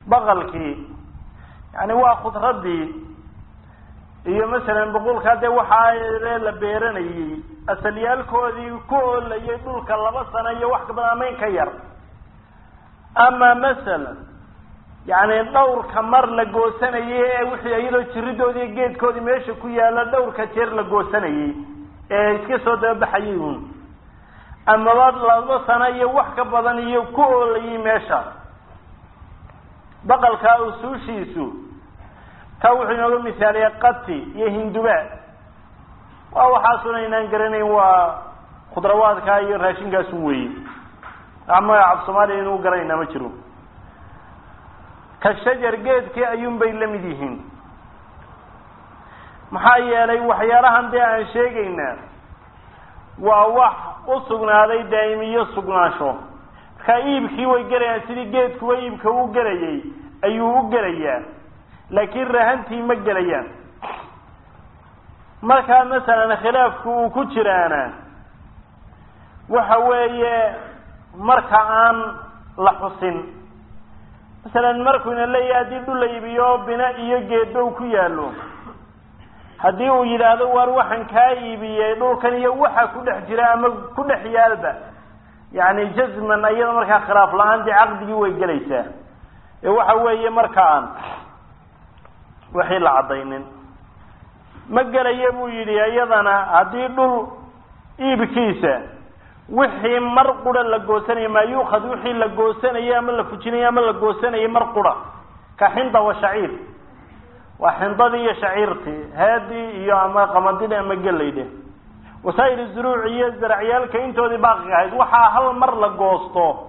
baqalkii yani waa khudradii iyo masalan boqolka de waxa la beeranayay asalyaalkoodii ku oolayay dhulka 2 sano iyo wax ka badan ka yar ama masalan yani dhowrka mar la goosanayay wixii ayadoo jiridoodii geedkoodii meesha ku yaala dhowrka jeer la goosanayay iska soo dabaxayeen ama 2 sano iyo wax ka badan iyo ku oolayay meesha baqalka usuushiisu ka wuxuu inoo misaaliya qati iyo hinduba waxa sunaynaan garanayn waa khudrawaadka iyo raashinkaas weey ama af Soomaaliya inuu garanayna ma jiro ka shajar geedkii ayuun bay la mid yihiin maxaa yeelay waxyaalahan de aan sheegayna waa wax u sugnaaday daa'imiyo sugnaansho ka iibkii way galayaan sidii geedku way iibka u galayay ayuu u galayaa laakiin rahantii ma galayaan marka masalan khilaafku uu ku jiraana waxa weeye marka aan la xusin masalan markuu ina leeyahay dhul la iibiyo bina iyo geedo ku yaalo hadii uu yiraahdo war waxan ka iibiyay dhulkan iyo waxa ku dhex jira ama ku dhex yaalba yani jazman ayada marka khilaaf la'aan aqdigii way galaysaa waxa weeye markaan wixii la cadaynin ma galaya buu yiri ayadana hadii dhul iibkiisa wixii mar qura la goosanay ma yuuxad wixii la goosanay ama la fujinay ama la goosanay mar qura ka xinda wa shaciir wa xindadi iyo shaciirti hadi iyo ama qamadina ama galayde wasayr zuruuciya zarciyalka intoodii baaqi ahayd waxa hal mar la goosto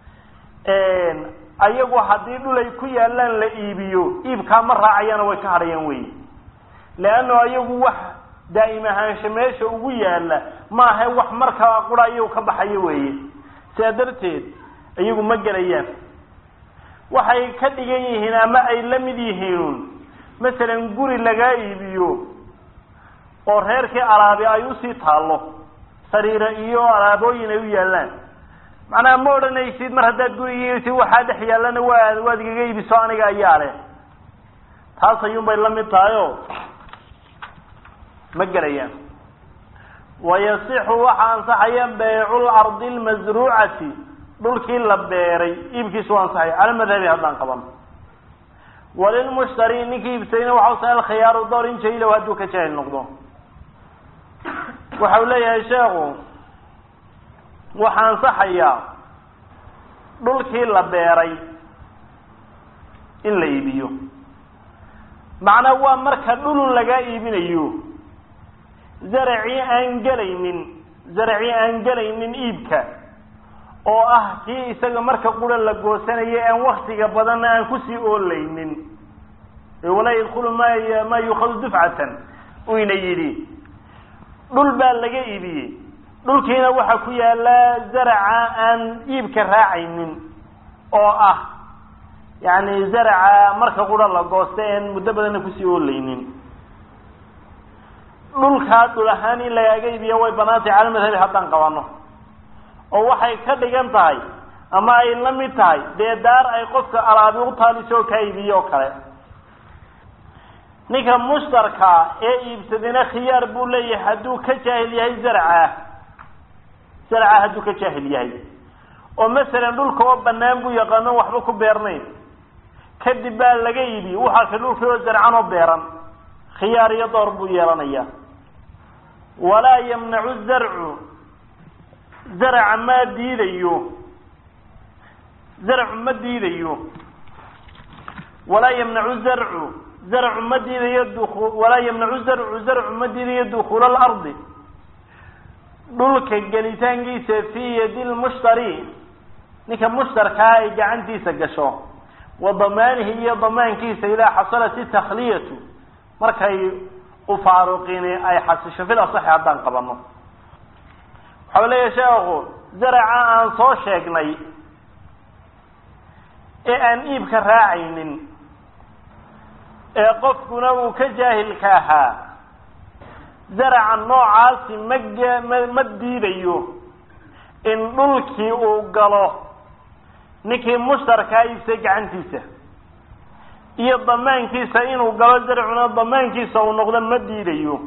ayagu hadii dhulay ku yaalaan la iibiyo iibka ma raacayana way ka harayaan way laano ayagu wax daa'ima ahaansho meesha ugu yaala ma aha wax marka qurayo ka baxayo way sidarteed ayagu ma galayaan waxay ka dhigan yihiin ama ay la mid yihiin masalan guri laga iibiyo oo reerkii alaabi ay u sii taalo sariira iyo alaabooyin ay u yaalaan macna ma oranaysid mar hadaad gurigiisa waxa dhex yaalana waad iga iibiso aniga ayaa leh taas ayuun bay la mid tahay ma galayaan wayasihu waxa ansaxayaan bay'ul ardi almazru'ati dhulkii la beeray iibkiisu ansaxay ala madhabi hadan qaban walil mushtari ninki ibtayna waxa soo khiyaaru doorin jeeyla haduu ka jahil noqdo waxa leeyahay sheekhu waxa ansaxaya dhulkii la beeray in la iibiyo macna waa marka dhul laga iibinayo zarci aan galaynin iibka oo ah kii isaga marka qura la goosanayay aan waqtiga badan aan ku sii oolaynin wala yadkhulu ma yukhadhu duf'atan wayna yiri dhul baa laga iibiyay dhulkiina waxa ku yaala zarca aan iibka raacaynin oo ah yani zarca marka qura la goosteen muddo badan ku sii oolaynin dhulka dhul ahaan in laga iibiyo way banaatay calaamadaha hadan qabano oo waxay ka dhigan tahay ama ay la mid tahay deedaar ay qofka alaabi u taaliso ka iibiyo kale ninka mushtarka ee iibsadina khiyaar buu leeyahay haduu ka jaahil yahay zarca haduu ka jaahil yahay oo mesela dhulka oo banaan buu yaqaan waxba ku beernay kadib baa laga iibi waxa ka dhulka oo zarcan oo beeran khiyaar iyo door buu yeelanaya wala yamna'u zar'u زرع ما ديديو زرع ما ديديو ولا يمنع الزرع زرع ما ديديو الدخول ولا يمنع زرع ما ديديو دخول الأرض دولك الجليتانجي في يد المشتري نك مشترك هاي جعندي سجشوا وضمانه هي ضمان كيس إذا حصلت التخلية مركي وفاروقين أي حسش في الأصح عدان قبلنا حوالي شاغو زرع عن صو شيغني ان ايبك راعينين قفكنا وكجاهل كاها زرع النوعاس مديديو ان دلكي او غلو نكي مشتركا يسج عنتيسه iyo damaankiisa inuu galo zarcuna damaankiisa uu noqdo ma diidayo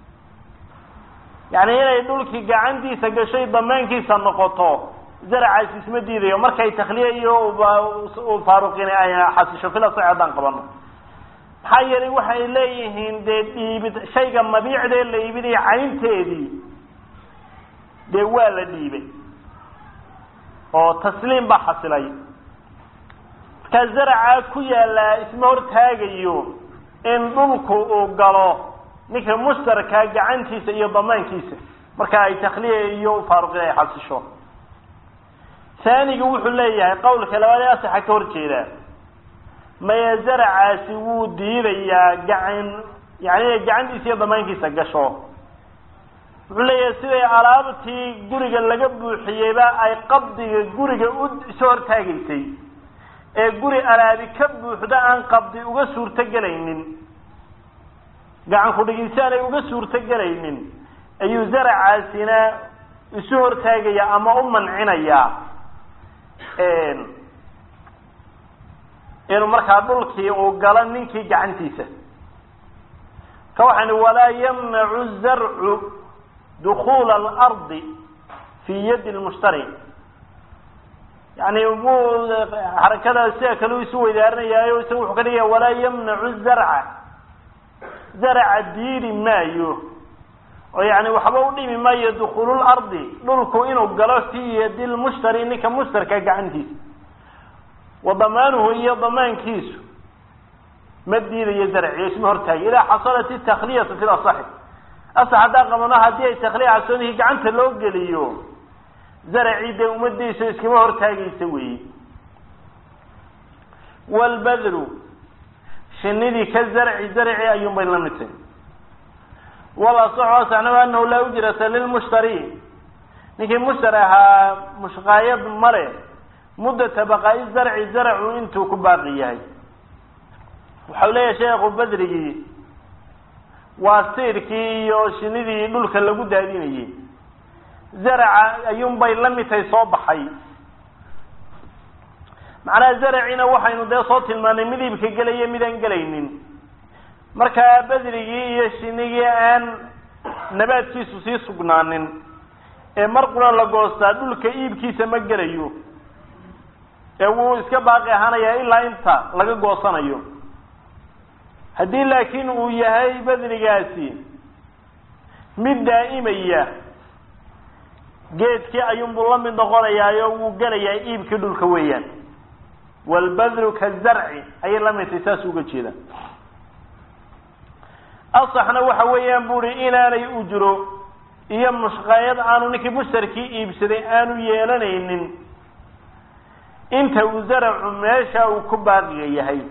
yani inay dhulkii gacantiisa gashay damaankiisa noqoto zarcaasi isma diidayo markay takhliya iyo faaruqina ay xasisho fila saacadaan qabano maxaa yeelay waxay leeyihiin dee dhiibid shayga mabiicdee la iibinaya caynteedii dee waa la dhiibay oo tasliim baa xasilay markaa zaraca ku yaallaa isma hortaagayo in dhulku uu galo ninka mushtarka gacantiisa iyo damaankiisa marka ay takhliya iyo faaruqina ay xasisho ثاني wuxuu leeyahay qowlka labaad ee sax ka horjeeda ma zaracaasi wuu diidayaa gacan yani gacantiisa iyo damaankiisa gasho wuxuu leeyahay siday alaabtii guriga laga buuxiyeyba ay qabdiga guriga u soo hortaagaysay ee guri alaabi ka buuxda aan qabdi uga suurto galaynin gacan ku dhigiisaan ay uga suurto galaynin ayuu zaracaasina isu hortaagaya ama u mancinaya inuu markaa dhulkii uu galo ninkii gacantiisa ka waxaan walaa yamnacu zarcu dukhula alardi fi yadi lmushtari yani wuu xarakada sida kale isu weydaarinayaayo isaga wuxuu ka dhigaya walaa yamnacu zarca diidi maayo oo yani waxba u dhimi maayo dukhulu lardi dhulku inuu galo fi yadi lmushtari ninka mushtarka gacantiisa wadamaanuhu iyo damaankiisu ma diidayo zarciyo isma hortaagay idaa xasalat itakhliyatu fi lasaxi asax haddaa qabano haddii ay takhliya xasoonihii gacanta loo geliyo zarci dee umadiisa iskama hortaagaysa weeye walbadru shinidii ka zarci ayuun bay la mid tahay walasaxu asaxnahu anahu laa ujrata lilmushtari ninkii mushtari ahaa mushqaayad male muddata baqaa'i zarcu intuu ku baaqi yahay waxau leeyahay sheekhu badrigii waa siirkii iyo shinidii dhulka lagu daadinayay zarca ayuun bay la mid tahay soo baxay macnaha zarcina waxaynu dee soo tilmaanay mid iibka gelaya midaan gelaynin markaa badrigii iyo shinigii aan nabaadkiisu sii sugnaanin ee mar qura la goostaa dhulka iibkiisa ma gelayo ee wuu iska baaqi ahaanayaa ilaa inta laga goosanayo haddii laakiin uu yahay badrigaasi mid daa'imaya geedkii ayuunbuu la mid noqonayaayo wuu gelayaa iibkii dhulka weeyaan walbadru kazarci ayay la mid tahay saas uga jeeda asaxna waxa weeyaan buuri inaanay ujro iyo mushqaayad aanu ninkii mushtarkii iibsaday aanu yeelanaynin inta uu zarcu meesha uu ku baaqiga yahay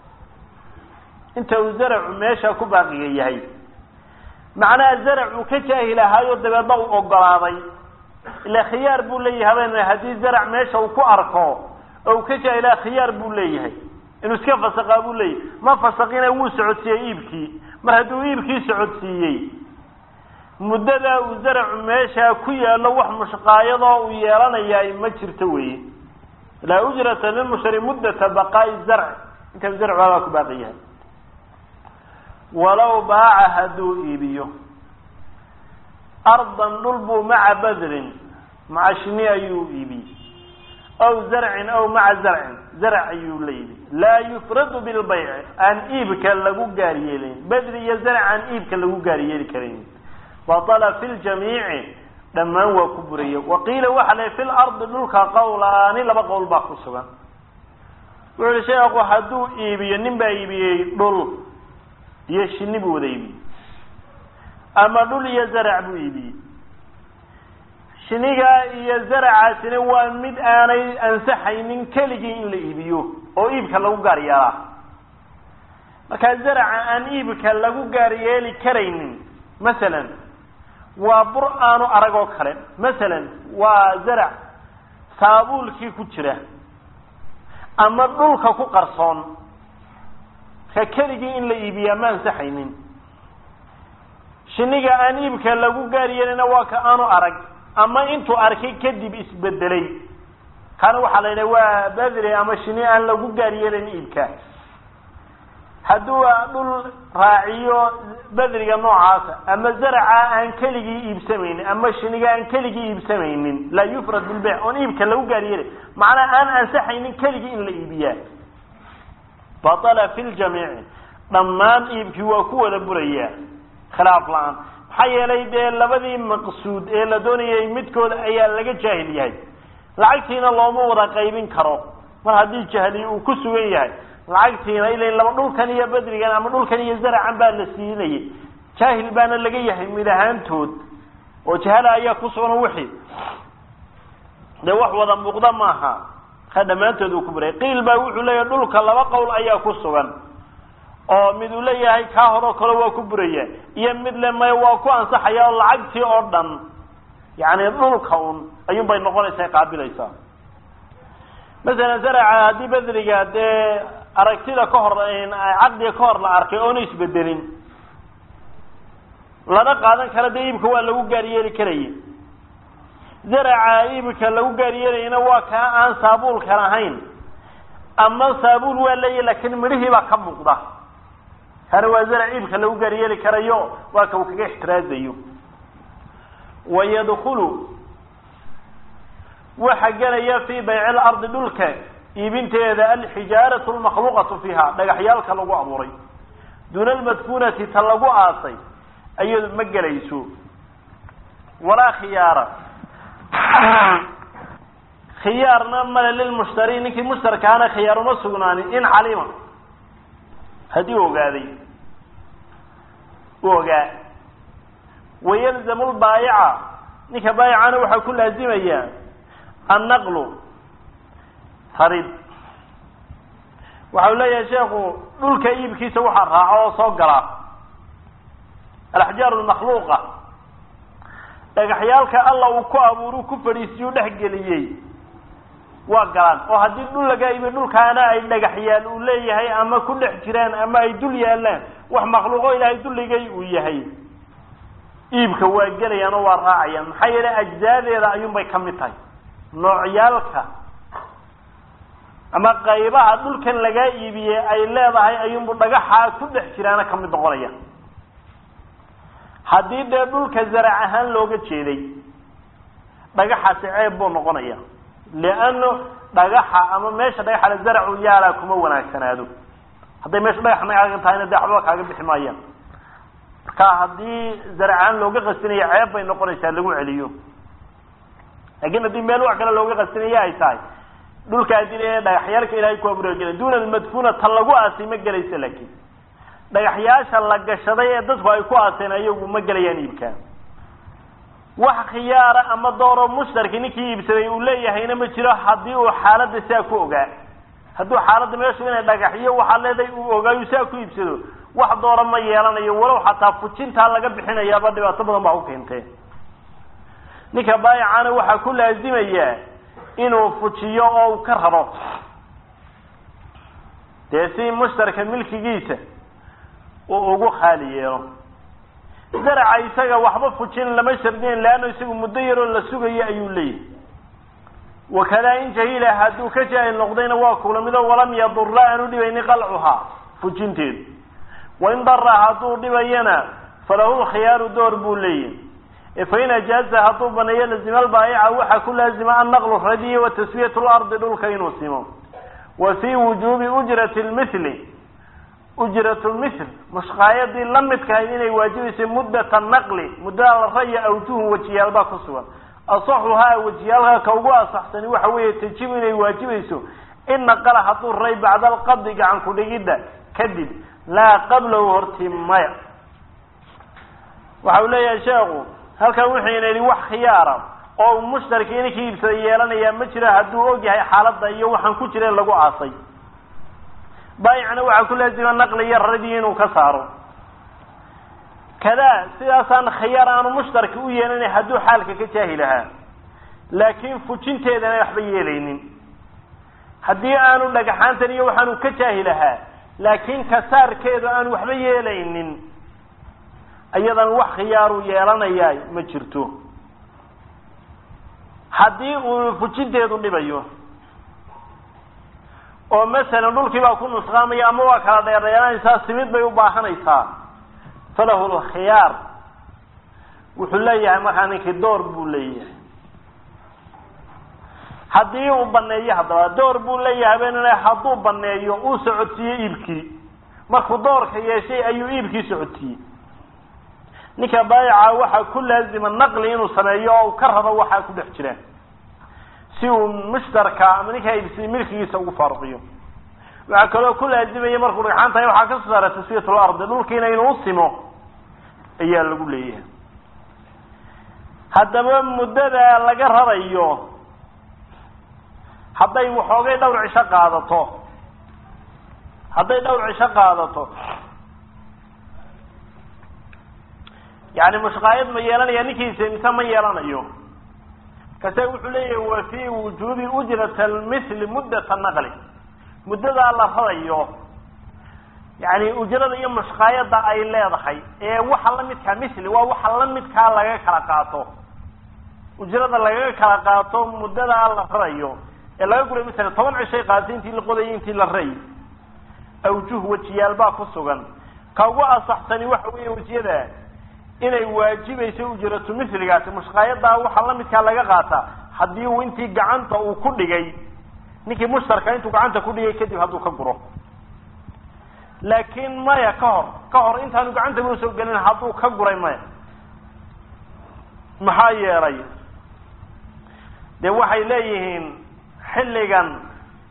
macnaha zarcu ka jaahil ahaayo dabeedna uu ogolaaday ila khiyaar buu leeyahay habeen haddii zarc meesha uu ku arko oo ka jaahilaa khiyaar buu leeyahay inuu iska fasaqaa buu leeyahay ma fasaqina wuu socodsiiyey iibkii mar hadduu iibkii socodsiiyey muddada uu zarcu meesha ku yaalo wax mushqaayadoo uu yeelanayaa ma jirto weeye laa ujrata lilmushtari muddata baqaa'i zarc inta zarcu baa ku baaqi yahay walow baaca hadduu iibiyo ardan dhul buu maca badrin maca shini ayuu iibiyey aw zarcin aw maca zarc ayuu la iibi laa yufradu bilbayci aan iibka lagu gaar yeelin badri iyo zarc aan iibka lagu gaar yeeli karayn batala fi ljamiici dhammaan waa ku buraya waqiila waxa la fi lardi dhulka qawlaani laba qowl baa ku sugan wuxuu yihi sheekhu hadduu iibiyo nin baa iibiyey dhul iyo shini buu wada iibiyey ama dhul iyo zarc buu iibiyey shiniga iyo zarcaasina waa mid aanay ansaxaynin keligii in la iibiyo oo iibka lagu gaar yeelaa markaa zarca aan iibka lagu gaar yeeli karaynin masalan waa bur aanu arag oo kale masalan waa zarc saabuulkii ku jira ama dhulka ku qarsoon ka keligii in la iibiyaa ma ansaxaynin shiniga aan iibka lagu gaar yeelina waa ka aanu arag ama intuu arkay kadib isbedelay kana waxaa la yidhaha waa badri ama shini aan lagu gaar yeelin iibka hadduu dhul raaciyo badriga noocaasa ama zaraca aan keligii iibsamaynin ama shiniga aan keligii iibsamaynin la yufrad bilbayc on iibka lagu gaariyay macnaa aan ansaxaynin keligii in la iibiyaa batala fi ljamiic dhammaan iibkii waa ku wada burayaa khilaaf la-aan maxaa yeelay dee labadii maqsuud ee la doonayay midkooda ayaa laga jaahil yahay lacagtiina looma wada qaybin karo mar haddii jahli uu ku sugan yahay lacagtiina ilaa laba dhulkan iyo badrigan ama dhulkan iyo zaracan baa la siinayay jaahil baana laga yahay mid ahaantood oo jahala ayaa ku sugan wixii de wax wada muuqda maaha ka dhamaantood uu ku buray qiil baa wuxuu leeyahay dhulka laba qowl ayaa ku sugan oo mid uu leeyahay ka horo kale waa ku buraya iyo mid leemay waa ku ansaxaya lacagtii oo dhan yaani dhulka ayuun bay noqonaysaa qaabilaysaa مثلا زرع هذه بدرجة ده أركتيلا كهر عقد كهر لأركي أونيس بدرين لا نقعد كلا ديب كوا لو جاريري كريه زرع عيب كلو جاريري إنه واقع عن صابول كراهين أما صابول ولا لكن مريه بكم مقدار هذا زرع عيب كلو جاريري كريو واقع وكجح احترازيه ويدخل وحجر في بيع الأرض دلك يبنت هذا الحجارة المخلوقة فيها دقحيالك لقوا أموري دون المدفونة تلقوا آصي أي المجليسو ولا خيار خيارنا مل للمشترين كي مشترك كان خيار مسجناني إن عليما هدي وقاذي وقا ويلزم البائع نك بايعنا وحكل هزيمة النقل هرب وحول يا شيخ دول كيب كيس وحر راعو صقرا الأحجار المخلوقة دغحيالك الله وكو أبورو كفريسيو دحقليي وقران وهدي دول لقايب دول كان أي دغحيال وليهي أما كل احجران أما أي دول يالان وح مخلوقو إلهي دول لقاي ويهي إيبك واقلي أنا وراعيا محيل أجزادي رأيون بيكمتاي noocyaalka ama qaybaha dhulkan laga iibiyay ay leedahay ayuunbu dhagaxa ku dhex jiraana kamid noqonaya hadii de dhulka zarac ahaan looga jeeday dhagaxaasi ceeb buu noqonaya leano dhagaxa ama meesha dhagaxa la zaracu yaala kuma wanaagsanaado haday meesha dhagaxna ay tahay inay waxba kaaga bixi maayaan ka hadii zaracaan looga qasinayo ceeb bay noqonaysaa lagu celiyo لكن هذه مالو عقل لو قصني يا إسحاق دول كادين دحيالك إلهي كوابرجين دون المدفونة طلقوا أسي مجلس لك دحياش الله قشرية تصفى يكوا أسينا يوم مجليان يبكى وحخيار أما دور مشترك نكى بسوي يقول لي هنا مشتري حدي وحالة ساكوجا هدو حالة ما يسوينا دحية وحالة ذي وجا يساكو يبسلو واحد دور ما يرانا يولو حتى فتشين تعلق بحنا يا بدي أصبر معه كنتين ninka baayacana waxa ku laazimaya inuu fujiyo oo ka rabo deesi mushtarka milkigiisa oo ugu khaliyeero zaraca isaga waxba fujin lama shardin laano isagu muddo yar oo la sugayo ayuu leeyahay wakala in jahila hadu ka jaahil noqdayna waa kulamido walam yadurra anu dhibayni qalcuha fujinteed wa in darra hadu dhibayana falahu khiyaru door buu leeyahay فإن أجازها طوبا يلزم البائع وحكو لازم النقل الردي وتسوية الأرض دول كينو سيمو وفي وجوب أجرة المثل مش قايد لمت كاينين يواجب مدة النقل مدة الري أوتوه وجيال باكسوا أصحها وجيالها كوغوا صحسني وحوية تجيبين يواجب إن نقل حطو الري بعد القبض عن كل جدة كذب لا قبله ارتماع وحولي يا شيخ halka wixii inay wax khiyaara oo mushtarikiin ka iibsaday yeelanaya ma jira haduu og yahay xaaladda iyo waxan ku jireen lagu aasay baayicna waxa ku laazima naqliya radii inuu ka saaro kada sidaasan khiyaar aanu mushtarki u yeelanay haduu xaalka ka jaahilaha laakiin fujinteedana waxba yeelaynin hadii aanu dhagaxaantan iyo waxaanu ka jaahilaha laakiin ka saarkeedu aanu waxba yeelaynin ayadan wax khiyaaru yeelanaya ma jirto hadii uu fujinteedu dhibayo oo mesela dhulkii baa ku nusqaamaya ama waa kala dheereeyanaysaa simid bay u baahanaysaa falahu alkhiyaar wuxuu leeyahay markaa ninkii door buu leeyahay haddii uu baneeyo haddaba door buu leeyahay beenle hadduu baneeyo uu socodsiiyo iibkii markuu doorka yeeshay ayuu iibkii socodsiiyey ninka baayica waxaa ku laazima naqli inuu sameeyo oo ka rabo waxaa ku dhex jiraan si uu mushtarka ama ninka iibsi milkigiisa ugu faaruqiyo waxaa kaloo ku laazimaya markuu dhagxaan tahay waxaa ka soo saaray tasfiyatul ardi dhulkiina inuu simo ayaa lagu leeyahay haddaba muddada laga rarayo hadday waxoogay dhowr cisho qaadato yani mushqaayad ma yeelanaya ninkiisa mise ma yeelanayo kase wuxuu leeyahay wa fi wujubi ujrat almithl muddat an-naqli muddada la rarayo yani ujrada iyo mushqaayada ay leedahay ee waxa la midka misli waa waxa la midka laga kala qaato ujrada laga kala qaato muddada la rarayo ee laga guray misal 10 cishay qaadintii la qoday intii la ray awjuh wajiyaal baa ku sugan ka ugu asaxtani waxa weeye wajiyada inay waajibayso ujratu misligaasi mushqaayada waxa la midka laga qaata hadii uu intii gacanta uu ku dhigay ninkii mushtarka intuu gacanta ku dhigay kadib haduu ka guro laakiin maya ka hor intaanu gacanta u soo galin haduu ka guray maya maxaa yeelay de waxay leeyihiin xilligan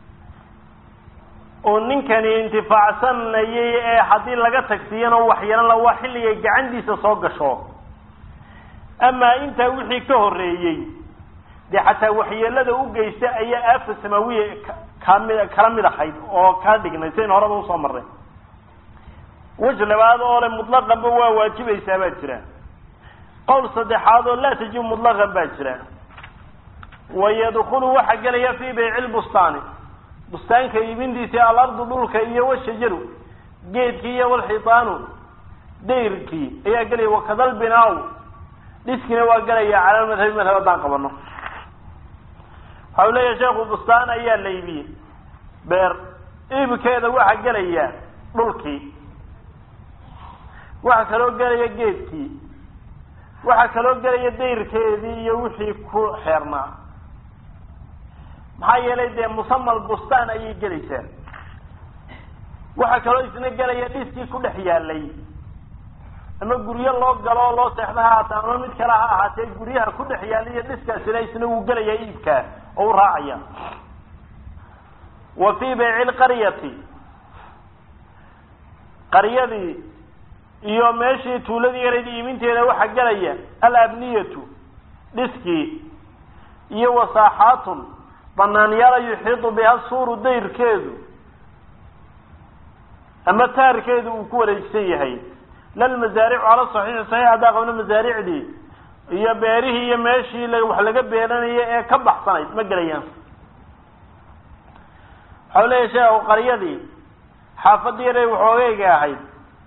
oo ninkani intifaacsanayay ee hadii laga tagsiyana wax yeelan la waa xilliga gacantiisa soo gasho ama inta wixii ka horeeyay de xataa waxyeelada u geystay ayaa afa samawiye kala mid ahayd oo ka dhignay seen horaba u soo maray wajlabaad oo le mutlaqan ba waa waajibaysaa baa jira qowl saddexaad oo la tajib mutlaqan baa jira ويدخل وحقليا في بيع البستان بستان كيبنديسي الارض دولك iyo washajaru geedkii iyo walxiitaanu deyrkii ayaa galay wakadal binaaw dhiskina waa galaya calaamad madhaban qabano hawlaya sheekhu bustaan ayaa leeybi beer iibkeeda waxa galaya dhulkii waxa kaloo galaya geedkii waxa kaloo galaya deyrkeedii iyo wixii ku xeernaa maxaa yeelay dee musammal bustaan ayay gelaysaa waxa kaloo isna galaya dhiskii ku dhex yaalay ama guryo loo galo loo seexdaha ama mid kale ha ahaatee guryaha ku dhex yaalay iyo dhiskaasina isna uu galaya iibka oo raacaya wa fi bay'il qaryati iyo meeshii tuuladii yareed iiminteeda waxa galaya al-abniyatu dhiskii iyo wasaaxaatun banaanyaal yuxiidu biha suuru dayrkeedu ama taarkeedu uu ku wareegsan yahay lal mazaaric ala sahih hada qowna mazaaricdi iyo beerihi iyo meeshii wax laga beeranayo ee ka baxsanay ma galayaan hawleesha qaryadii xaafadii yareed waxoogeega ahayd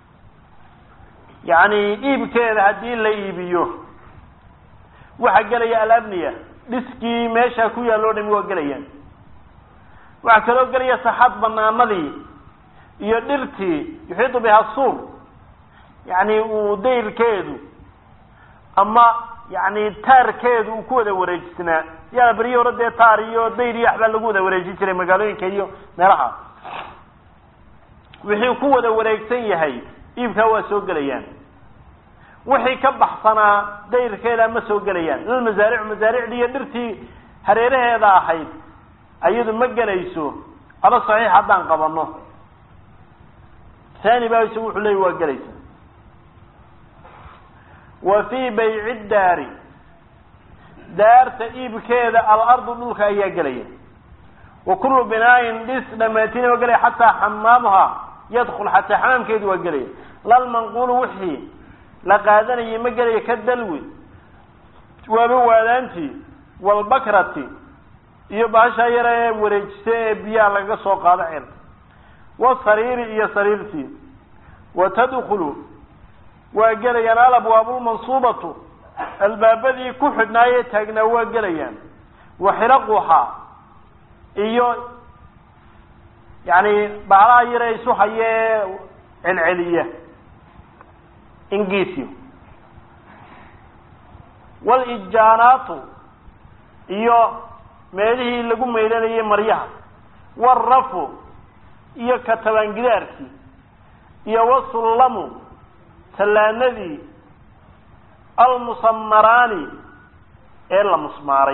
يعني iibkeeda hadii la iibiyo waxa galaya alabniya dhiskii meesha ku yaalo dhimi waa galayaan waxa kaloo galaya saxad banaanadii iyo dhirtii yuxiidu biha suur yani uu deyrkeedu ama yani taarkeedu uu ku wada wareejisnaa yaa bariyo radee taar iyo deyr iyo waxba lagu wada wareejin jiray magaalooyinka iyo meelaha wixii ku wada wareegsan yahay iibka waa soo galayaan wixii ka baxsanaa dayrkeeda ma soo galayaan il mazaaric iyo dhirtii hareeraheeda ahayd ayadu ma galayso ala saxiix hadaan qabano thani baa wuxuu leeyahay waa galaysa wa fi bay'i daari daarta iibkeeda al-ardu dhulka ayaa galaya wa kullu binaayin dis dhamaatin oo galay hatta xamaamha يدخل حتى حمام كيد وقليه لا المنقول وحي لا قادني مقليه كالدلوي وبوالانتي والبكرة يبقى شايرة ورجسي بيا لغا سوق هذا والصرير إيا صريرتي وتدخل وقليه ينال أبواب المنصوبة الباب ذي كحد ناية تاقنا وقليه وحرقها إيا يعني بعضها يريسو حيه العلية انجيسيو والإجانات iyo meelihii lagu meelanayay maryaha warrafu iyo katabaan gidaarki iyo wasullamu salaanadii almusammarani ee la musmaaray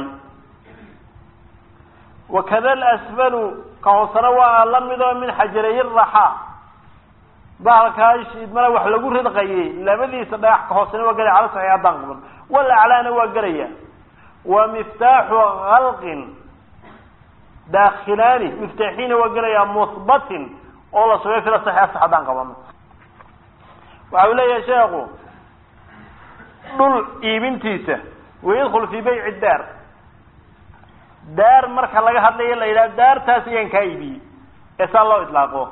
wakada al-asfalu kahosana waa la mido min xajaray raha baalkaash idmana wax lagu ridqayay labadiisa dhagax kahosana waa galay cala saxiix adan qaban wala aclaana waa galaya ومفتاح غلق داخلاني مفتاحين وقريا مثبت والله سوى في الصحيح صحدان قبل وعلي يا شيخ دول إيبنتيسة ويدخل في بيع الدار دار مركا لغا هدلي إلا دار تاسيين كايبي يسأل الله إطلاقه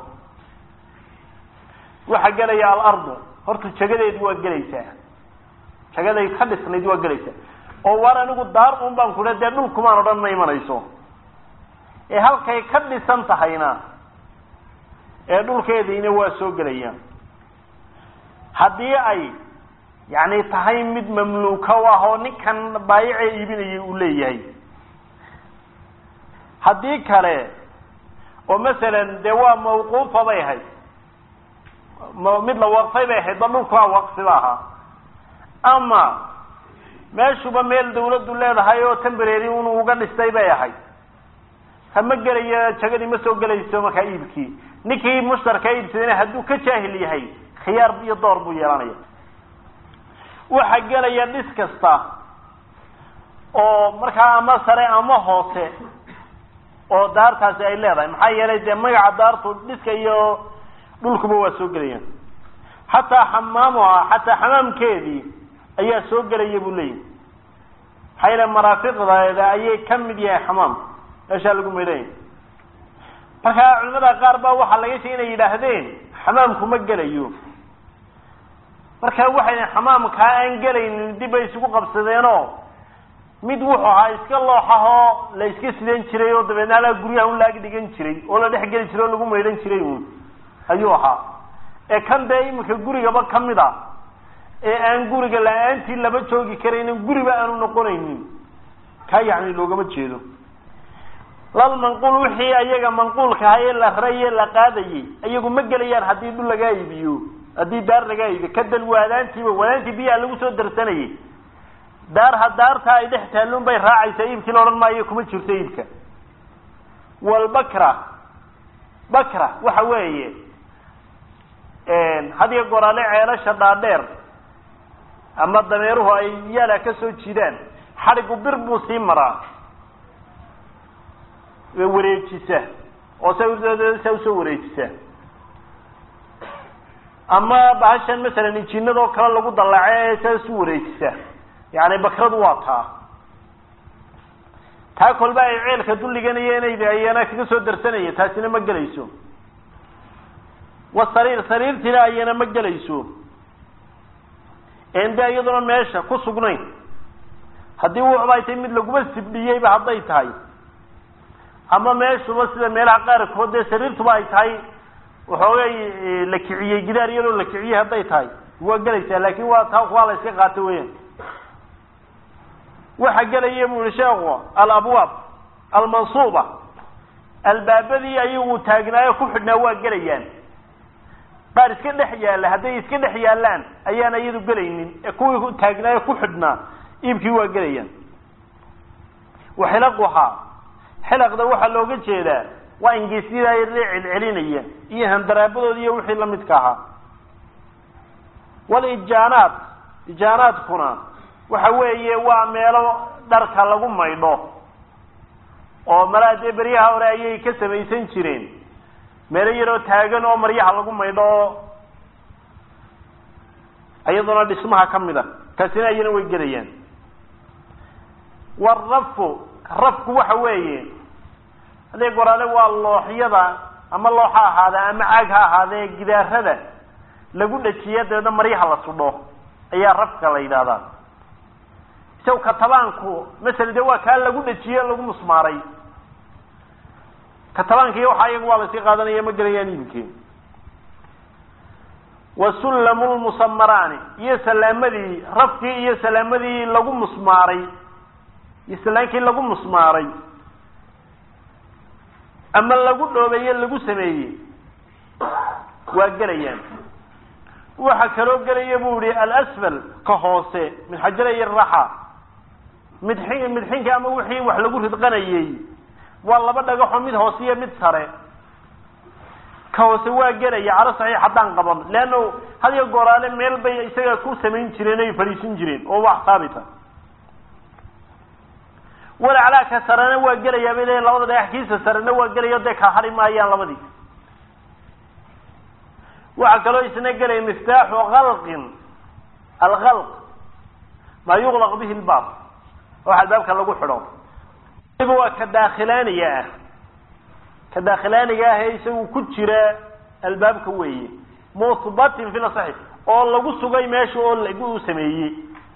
وحق لي على الأرض هرت الشقلة دي وقريسة شقلة يتحدث دي وقريسة oo war anigu daar un baan kula dee dhulkuma aan odhan ma imanayso ee halkay ka dhisan tahayna ee dhulkeediina waa soo gelayaan haddii ay yani tahay mid mamluuka oo ninkan baayice iibinayay uu leeyahay haddii kale oo masalan dee waa mawquufa bay ahayd mid la waqfay bay ahayd dhulku waa waqfi ahaa ama meeshuba meel dawladdu leedahay oo temporary uu uga dhistay bay ahay kama galaya jagadi ma soo galayso marka iibkii ninkii mushtarka iibsadayna hadduu ka jaahil yahay khiyaar iyo door buu yeelanaya waxa galaya dhis kasta oo markaa ama sare ama hoose oo daartaasi ay leedahay maxaa yeelay dee magaca daartu dhiska iyo dhulkuba waa soo galayaan hataa xamaamkeedii ayaa soo galaya buu leeyahay hayla maraafiqda ayay kamid yahay xamaam meesha lagu meeray marka culimada qaar baa waxa laga sheegay inay yiraahdeen xamaamku ma galayo marka waxay xamaamka aan galaynin dib ay isugu qabsadeen oo mid wuxuu ahaa iska looxaho la iska sideen jiray oo dabeedna la guryaha u laag dhigan jiray oo la dhex gali jiray oo lagu meelan jiray ayuu ahaa ee kan day imka gurigaba kamida ee aan guriga la'aantii laba joogi karaynin guriba aanu noqonaynin ka yaani loogama jeedo lal manqul wixii ayaga manqulka hay la raayay la qaadayay ayagu ma galayaan hadii dhul laga iibiyo hadii daar laga iibiyo kadal wadaantii biya lagu soo darsanayay daarta ay dhex taalun bay raacaysa iibkii la oran maayo kuma jirto iibka wal bakra waxa weeye hadiya goraale ceelasha dhaadheer ama dameeruhu ay yala ka soo jiidaan xarigu bir buu sii maraa wareejisa oo soo wareejisa ama bahashan mesela injiinado kala lagu dalaacay soo wareejisa yani bakradu waa taa kolba ay ceelka duliganayeen ayana kaga soo darsanaya taasina ma galayso wasariirtina ayana ma galayso inda iyaduna meesha ku sugnayn hadii uu xubaytay mid lagu sibdiyay ba haday tahay ama meeshuba sida meelaha qaar kood sariirtuba ay tahay waxoogay la kiciyay gidaar iyadoo la kiciyay haday tahay waa galaysaa laakiin waa taa la iska qaato weeyaan waxa galaya buu sheego al-abwaab al-mansuuba al-baabadi ayuu taagnaayo ku xidhnaa waa galayaan qaar iska dhex yaala haday iska dhex yaalaan ayaan iyadu galaynin ee kuwii ku taagnaayo ku xidhnaa iibkii waa galayaan xilaqda waxa looga jeedaa waa ingiriisiga ay celinaya iyo handaraabadooda iyo wixii la midka ahaa wal ijaanaadkuna waxa weeye waa meelo dharka lagu maydho oo malaade bariyaha hore ayay ka samaysan jireen meelo yaroo taagan oo maryaha lagu maydho ayaduna dhismaha kamida kaasina ayana way galayaan rafku waxa weeye hadii goraale waa looxyada ama looxa ahaada ama caag ha ahaade gidaarada lagu dhajiyadeeda maryaha la sudho ayaa rafka la yiraahdaa ka tabaanku mesela waa ka lagu dhajiyo lagu musmaaray katabaankiiyo waxa iyagu waa la sii qaadanaya ma gelayaan iibkii وسلم المسمران iyo salaamadii rafkii iyo salaamadii lagu musmaaray islaamkii lagu musmaaray ama lagu dhoobeeyay lagu sameeyay waa galayaan waxa kale galaya buu yiri al-asfal ka hoose min xajaray ar-raha midxinka ama wixii wax lagu ridqanayay waa laba dhagaxo mid hoose iyo mid sare كوسه waa galaya caro saxiix hadaan qaban leeno hadiyo goraale meel bay isaga ku sameyn jireen ay fariisin jireen oo wax saabita wala alaaka sarana waa galaya bay labada dhagaxkiisa sarana waa galaya de ka harimaayaan labadii waxa kale oo isna galay miftaaxu qalqin alqalq ma yughlaq bihi albab waxa dabka lagu xidho waa ka daakhilaaniya كداخلانيga ah isagu ku jira albaabka weeye muthbatin fi nasahih oo lagu sugay meesha oo lagu sameeyay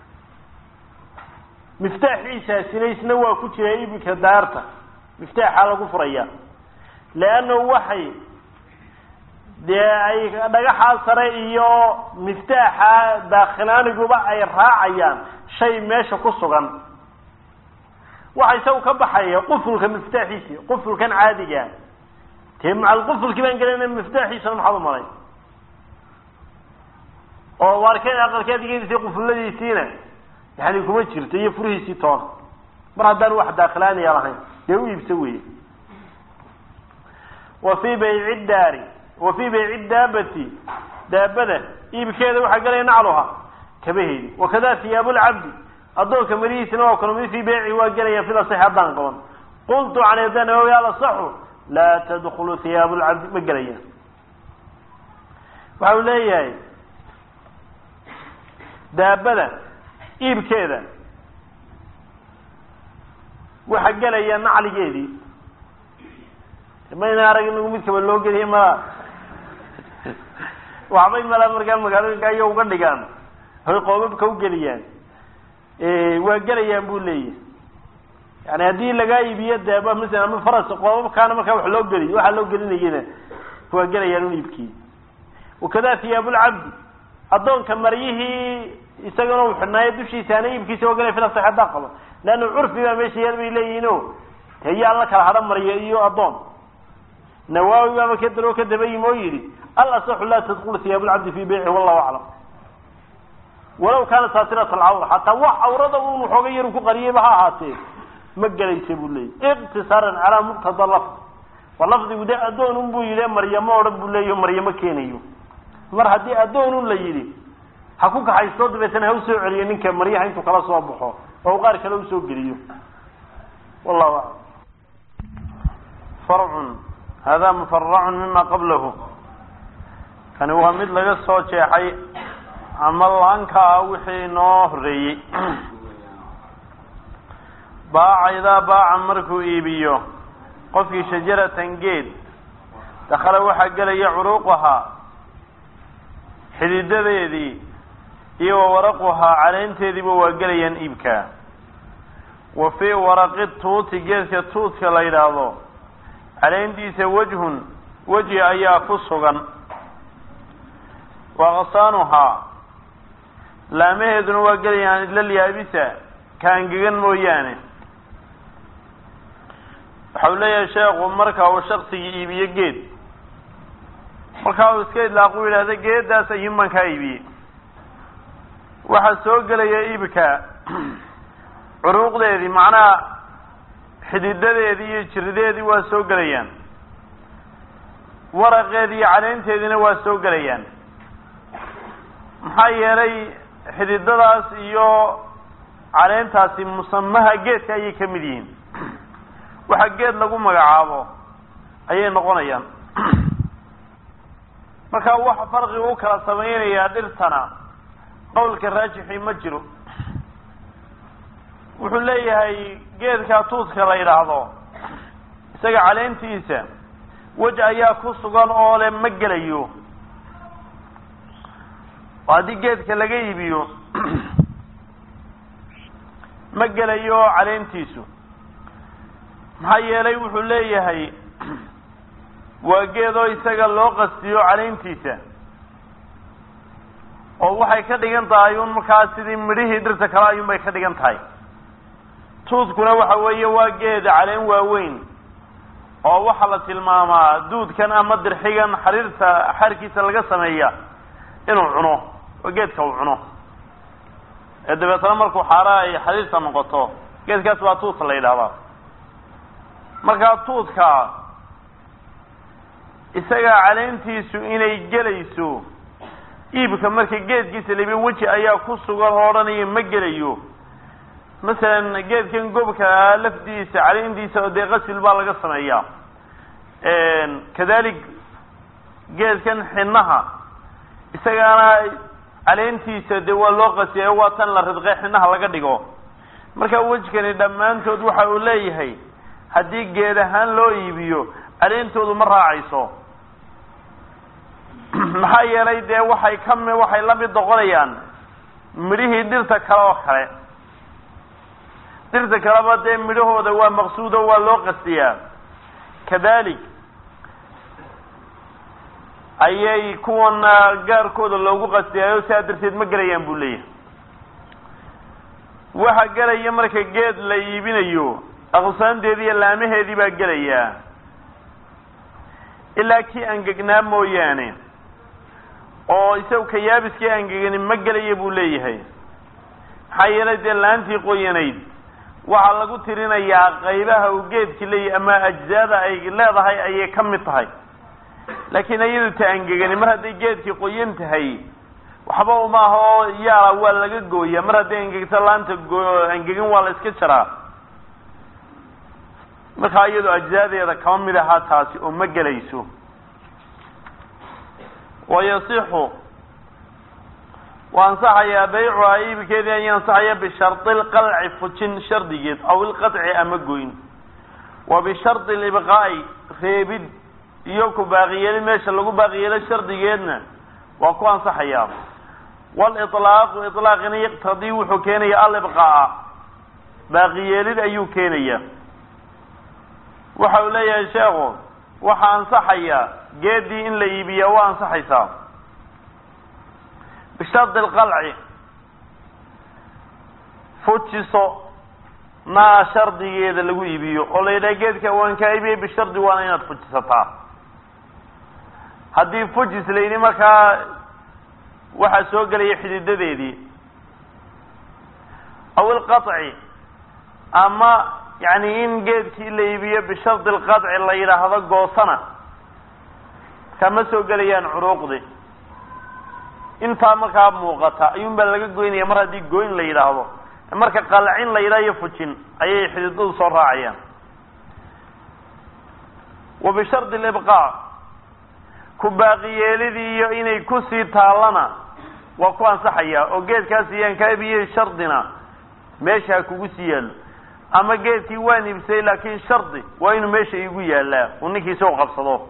miftaaxiisa sinaysna waa ku jira ibka daarta miftaaxa lagu furaya laano waxay ay dhagaxa sare iyo miftaaxa daakhilaaniguba ay raacayaan shay meesha ku sugan waxay saw ka baxaya qufulka miftaaxiisa qufulkan caadiga مع القفل كمان قلنا مفتاحي سنة محضر مرأي واركان أقل كده يجي في قفل الذي يسينا يعني يكون مجرد يفره سيطان مرة دار واحد داخلاني يا رحيم يوي بسويه وفي بيع الدار وفي بيع الدابة دابة بكذا واحد قال ينعلها كبهيدي وكذا ثياب العبد الضوء كمريسنا وكرمي في بيع وقال يفضل صحة دانقون قلت عن يدنا ويا لصحه لا تدخل ثياب العبد مقرية وحوليه دابة بكذا وحق لي نعلي جيدي ما ينارك انه ميتك باللوك دي ما وعبين ملا مرقان مقالون كايو وقندقان هو قوم بكوكليان وقليان بوليه يعني هذه لقاي بيد أبا مثلا من فرس قوم كان ما كان وحلو قلي وحلو قلي نجينا هو قلي ينون يبكي وكذا ثياب العبد أظن كمريه يستقروا حناية بشيء ثاني يبكي سوى قلي في الصحة داقبة لأنه عرف ما ماشي يرمي إليه هي الله كالحرام مريه أظن نواوي ما كدر وكذب أي مويري الأصح لا تدخل ثياب العبد في بيعه والله أعلم ولو كانت ساترة العورة حتى وحورده وحغير وقريبها هاتين مجلس بولي اقتصارا على مقتضى اللفظ واللفظ وده أدون بو يلي مريم ورب بولي مريم كينيو مر هدي أدون ليلي حقوق حيصود بيتنا هو سو عريانين كمريح انتو خلاص وابحو او غار كلو سو غليو والله أعلم فرع هذا مفرع مما قبله كان هو مid laga soo jeexay amal anka wixii noo horeeyay باع باع مركو إيبيو قفي شجرة جيد دخل وحق لي عروقها حديد ذي إيو ورقها على انت ذي بوقليا إيبكا وفي ورق التوت جيس التوت كالإيراضو على انت وجه أيا فصغا وغصانها لا مهد وقليا إلا اليابسة كان جيغن مويانه حولي شيخ ومركا وشخصي إيبي جيد مركا وسكيد لاقوي هذا جيد دا سيما كايبي واحد سوق لي إيبكا عروق ذي معنى حديد ذي جرد ذي وسوق ليان ورق ذي علين تذين وسوق ليان محيري حديد داس إيو علين تاسي مسمها جيد كأي كمدين وحقيت لغو مغعابو ayay noqonayaan marka waxa farqi uu kala sameeynaya dirtana qowlka raajixi ma jiro wuxuu leeyahay geedka tuuska la yiraahdo isaga caleentiisa wajh ayaa ku sugan oo le ma galayo waadi geedka laga iibiyo ma galayo caleentiisu maxaa yeelay wuxuu leeyahay waa geedoo isaga loo qastiyo caleyntiisa oo waxay ka dhigan tahay un markaa sidii midhihii dhirta kale ayuun bay ka dhigan tahay. tuudkuna waxa weeye waa geed caleen waaweyn oo waxaa la tilmaamaa duudkan ama dirxigan xariirta xarkiisa laga sameeya inuu cuno oo geedka uu cuno ee dabeetana markuu xaara ay xariirta noqoto geedkaas waa tuudka la yidhaahdaa. markaa tuudka isaga caleentiisu inay gelayso iibka marka geedkiisa lebi weji ayaa ku sugan oo odhanaya ma gelayo. masalan geedkan gobka lafdiisa caleentiisa oo dee qasil baa laga sameeyaa. kadalik geedkan xinaha isagana caleentiisa dee waa loo qasiya waa tan la ridqay xinaha laga dhigo. marka wejkani dhammaantood waxa uu leeyahay haddii geed ahaan loo iibiyo caleentoodu ma raacayso. maxaa yeelay dee waxay la mid noqonayaan midhihii dhirta kale oo kale. dhirta kaleba dee midhahooda waa maqsuud oo waa loo qastiyaa. kadalik ayay kuwana gaarkooda loogu qastiyaayo sidaa darteed ma gelayaan buu leeyahay. waxa gelaya marka geed la iibinayo aqsaanteedii iyo laamaheedii baa gelayaa ilaa kii angegnaa mooyaane oo isagu ka yaabiskii angegani ma gelaya buu leeyahay. maxaa yeelay dee laantii qoyanayd waxaa lagu tirinayaa qaybaha uu geedki leeyahay ama ajzaada ay leedahay ayay ka mid tahay. laakiin iyadu ta angegani mar hadday geedkii qoyan tahay waxba uma aha oo yaala waa laga gooyaa. mar hadday angegto laanta angegin waa la iska jaraa. markaa iyadu ajzaadeeda kama mid ahaa taasi oo ma gelayso. wayasixu waa ansaxayaa baycuhaa iibkeedii an yansaxaya bishardi lqalci fujin shardigeed aw ilqaطci ama goyn wa bishardi libqaa'i reebid iyo ku baaqiyeeli meesha lagu baaqiyeelo shardigeedna waa ku ansaxayaa. waliطlaaqu iطlaaqina yaqtadii wuxuu keenaya alibqaa'a baaqiyeelid ayuu keenaya. waxa uu leeyahay sheekhu waxaa ansaxaya geedii in la iibiyaa waa ansaxaysaa bishardi alqalci fujiso naa shardigeeda lagu iibiyo oo la yidhaha geedka waan kaa iibiyey bishardi waana inaad fujisataa. haddii fujis la yidhi markaa waxaa soo gelaya xididadeedii aw ilqaطci ama yani in geedkii la iibiyo bishardi alqaطci la yidhaahdo goosana kama soo gelayaan curuuqdi. intaa markaa muuqata ayuun baa laga goynaya mar haddii goyn la yidhaahdo. marka qalcin la yidhaha iyo fujin ayay xididadu soo raacayaan. wa bishardi libqaa ku baaqiyeelidii iyo inay kusii taallana waa ku ansaxayaa oo geedkaas iyaan kaa iibiyey shardina meesha ha kugu sii yaallo. ama geedkii waan iibsay laakiin shardi waa inuu meesha iigu yaallaa uu ninkii soo qabsado.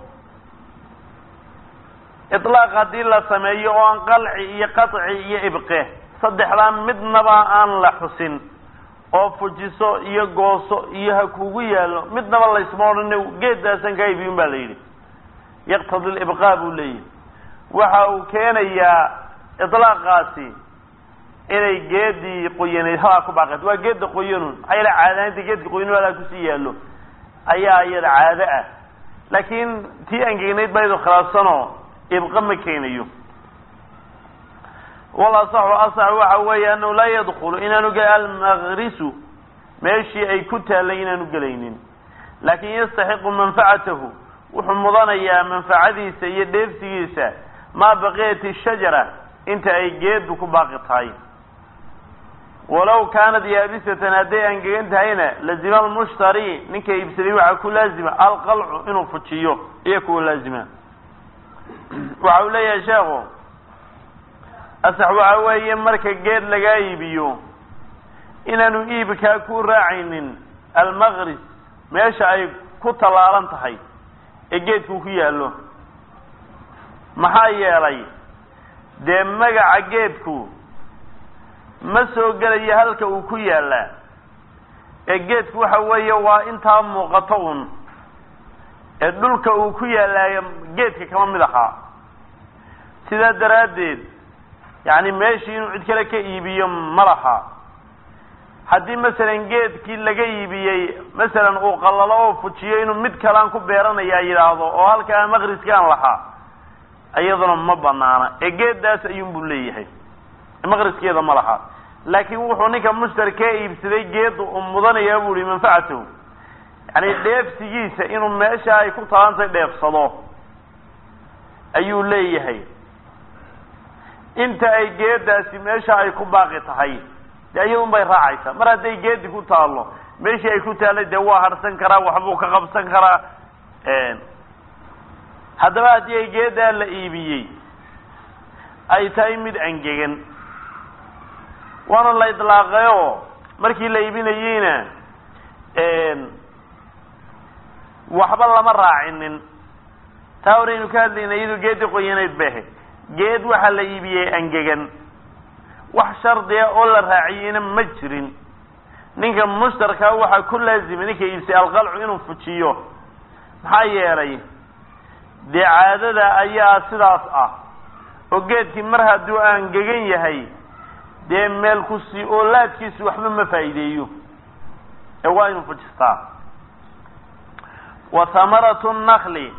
iطlaaq haddii la sameeyo oo aan qalci iyo qaطci iyo ibqe saddexdaan midnaba aan la xusin oo fujiso iyo gooso iyo ha kugu yaallo midnaba laysma odhana geeddaasan kaa iibiyun baa la yidhi. yaqtadi libqaa buu leeyahy. waxa uu keenayaa iطlaaqaasi inay geedii qoyanayd halaa ku baaqeed. waa geedda qoyanun maxaa yeele caadaantii geedka qoyanu halaa kusii yaallo ayaa iyada caado ah. laakiin tii angegnayd baa iyadoo khilaafsanoo ibqa ma keenayo. walasaxu asax waxa weeye anahu laa yadkulu inaanu gel almagrisu meeshii ay ku taallay inaanu gelaynin. laakin yastaxiqu manfacatahu wuxuu mudanayaa manfacadiisa iyo dheefsigiisa maa baqiyat shajara inta ay geedu ku baaqi tahay. walaw kaanat yaabisatan hadday angegan tahayna lazima almushtari ninka iibsaday waxaa ku laazima alqalcu inuu fujiyo iyo kuwa laazima. waxa uu leeyahay sheekhu asax waxa weeye marka geed lagaa iibiyo inaanu iibkaa ku raacaynin almagris meesha ay ku tallaalan tahay ee geedku ku yaallo. maxaa yeelay dee magaca geedku ma soo gelayo halka uu ku yaallaa ee geedku waxa weeye waa intaa muuqato un dhulka uu ku yaalaayo geedka kama mid ahaa sidaa daraaddeed yani meeshii inuu cid kale ka iibiyo ma laha haddii masalan geedkii laga iibiyey masalan uu qallalo oo fujiyo inuu mid kalean ku beeranayaa yidhaahdo oo halkaa maqriskaan lahaa iyaduna ma banaana ee geeddaas ayuunbuu leeyahay maqriskeeda ma laha laakiin wuxuu ninka mushtari ka iibsaday geedda uu mudanayaa buu ihi manfacatahu yani dheefsigiisa inuu meesha ay ku taabantay dheefsado ayuu leeyahay inta ay geeddaasi meesha ay ku baaqi tahay de iyadun bay raacaysaa mar hadday geedi ku taallo meeshii ay ku taallay dee waa harsan karaa waxbuu ka qabsan karaa haddaba haddii ay geeddaa la iibiyey ay tahay mid angegan waana la idlaaqayo markii la iibinayeyna waxba lama raacinin taa horeynu ka hadlayna iyadoo geedi qoyanayd bay ahayd geed waxaa la iibiyey angegan wax shardiya oo la raaciyeyna ma jirin ninka mushtarkaa waxaa ku laazimay ninka iibsay alqalcu inuu fujiyo maxaa yeelay dee caadada ayaa sidaas ah oo geedkii mar hadduu angegan yahay dee meel kusi oo laadkiisu waxba ma faa'iideeyo ee waa inuu fujistaa wa hamaratu nakli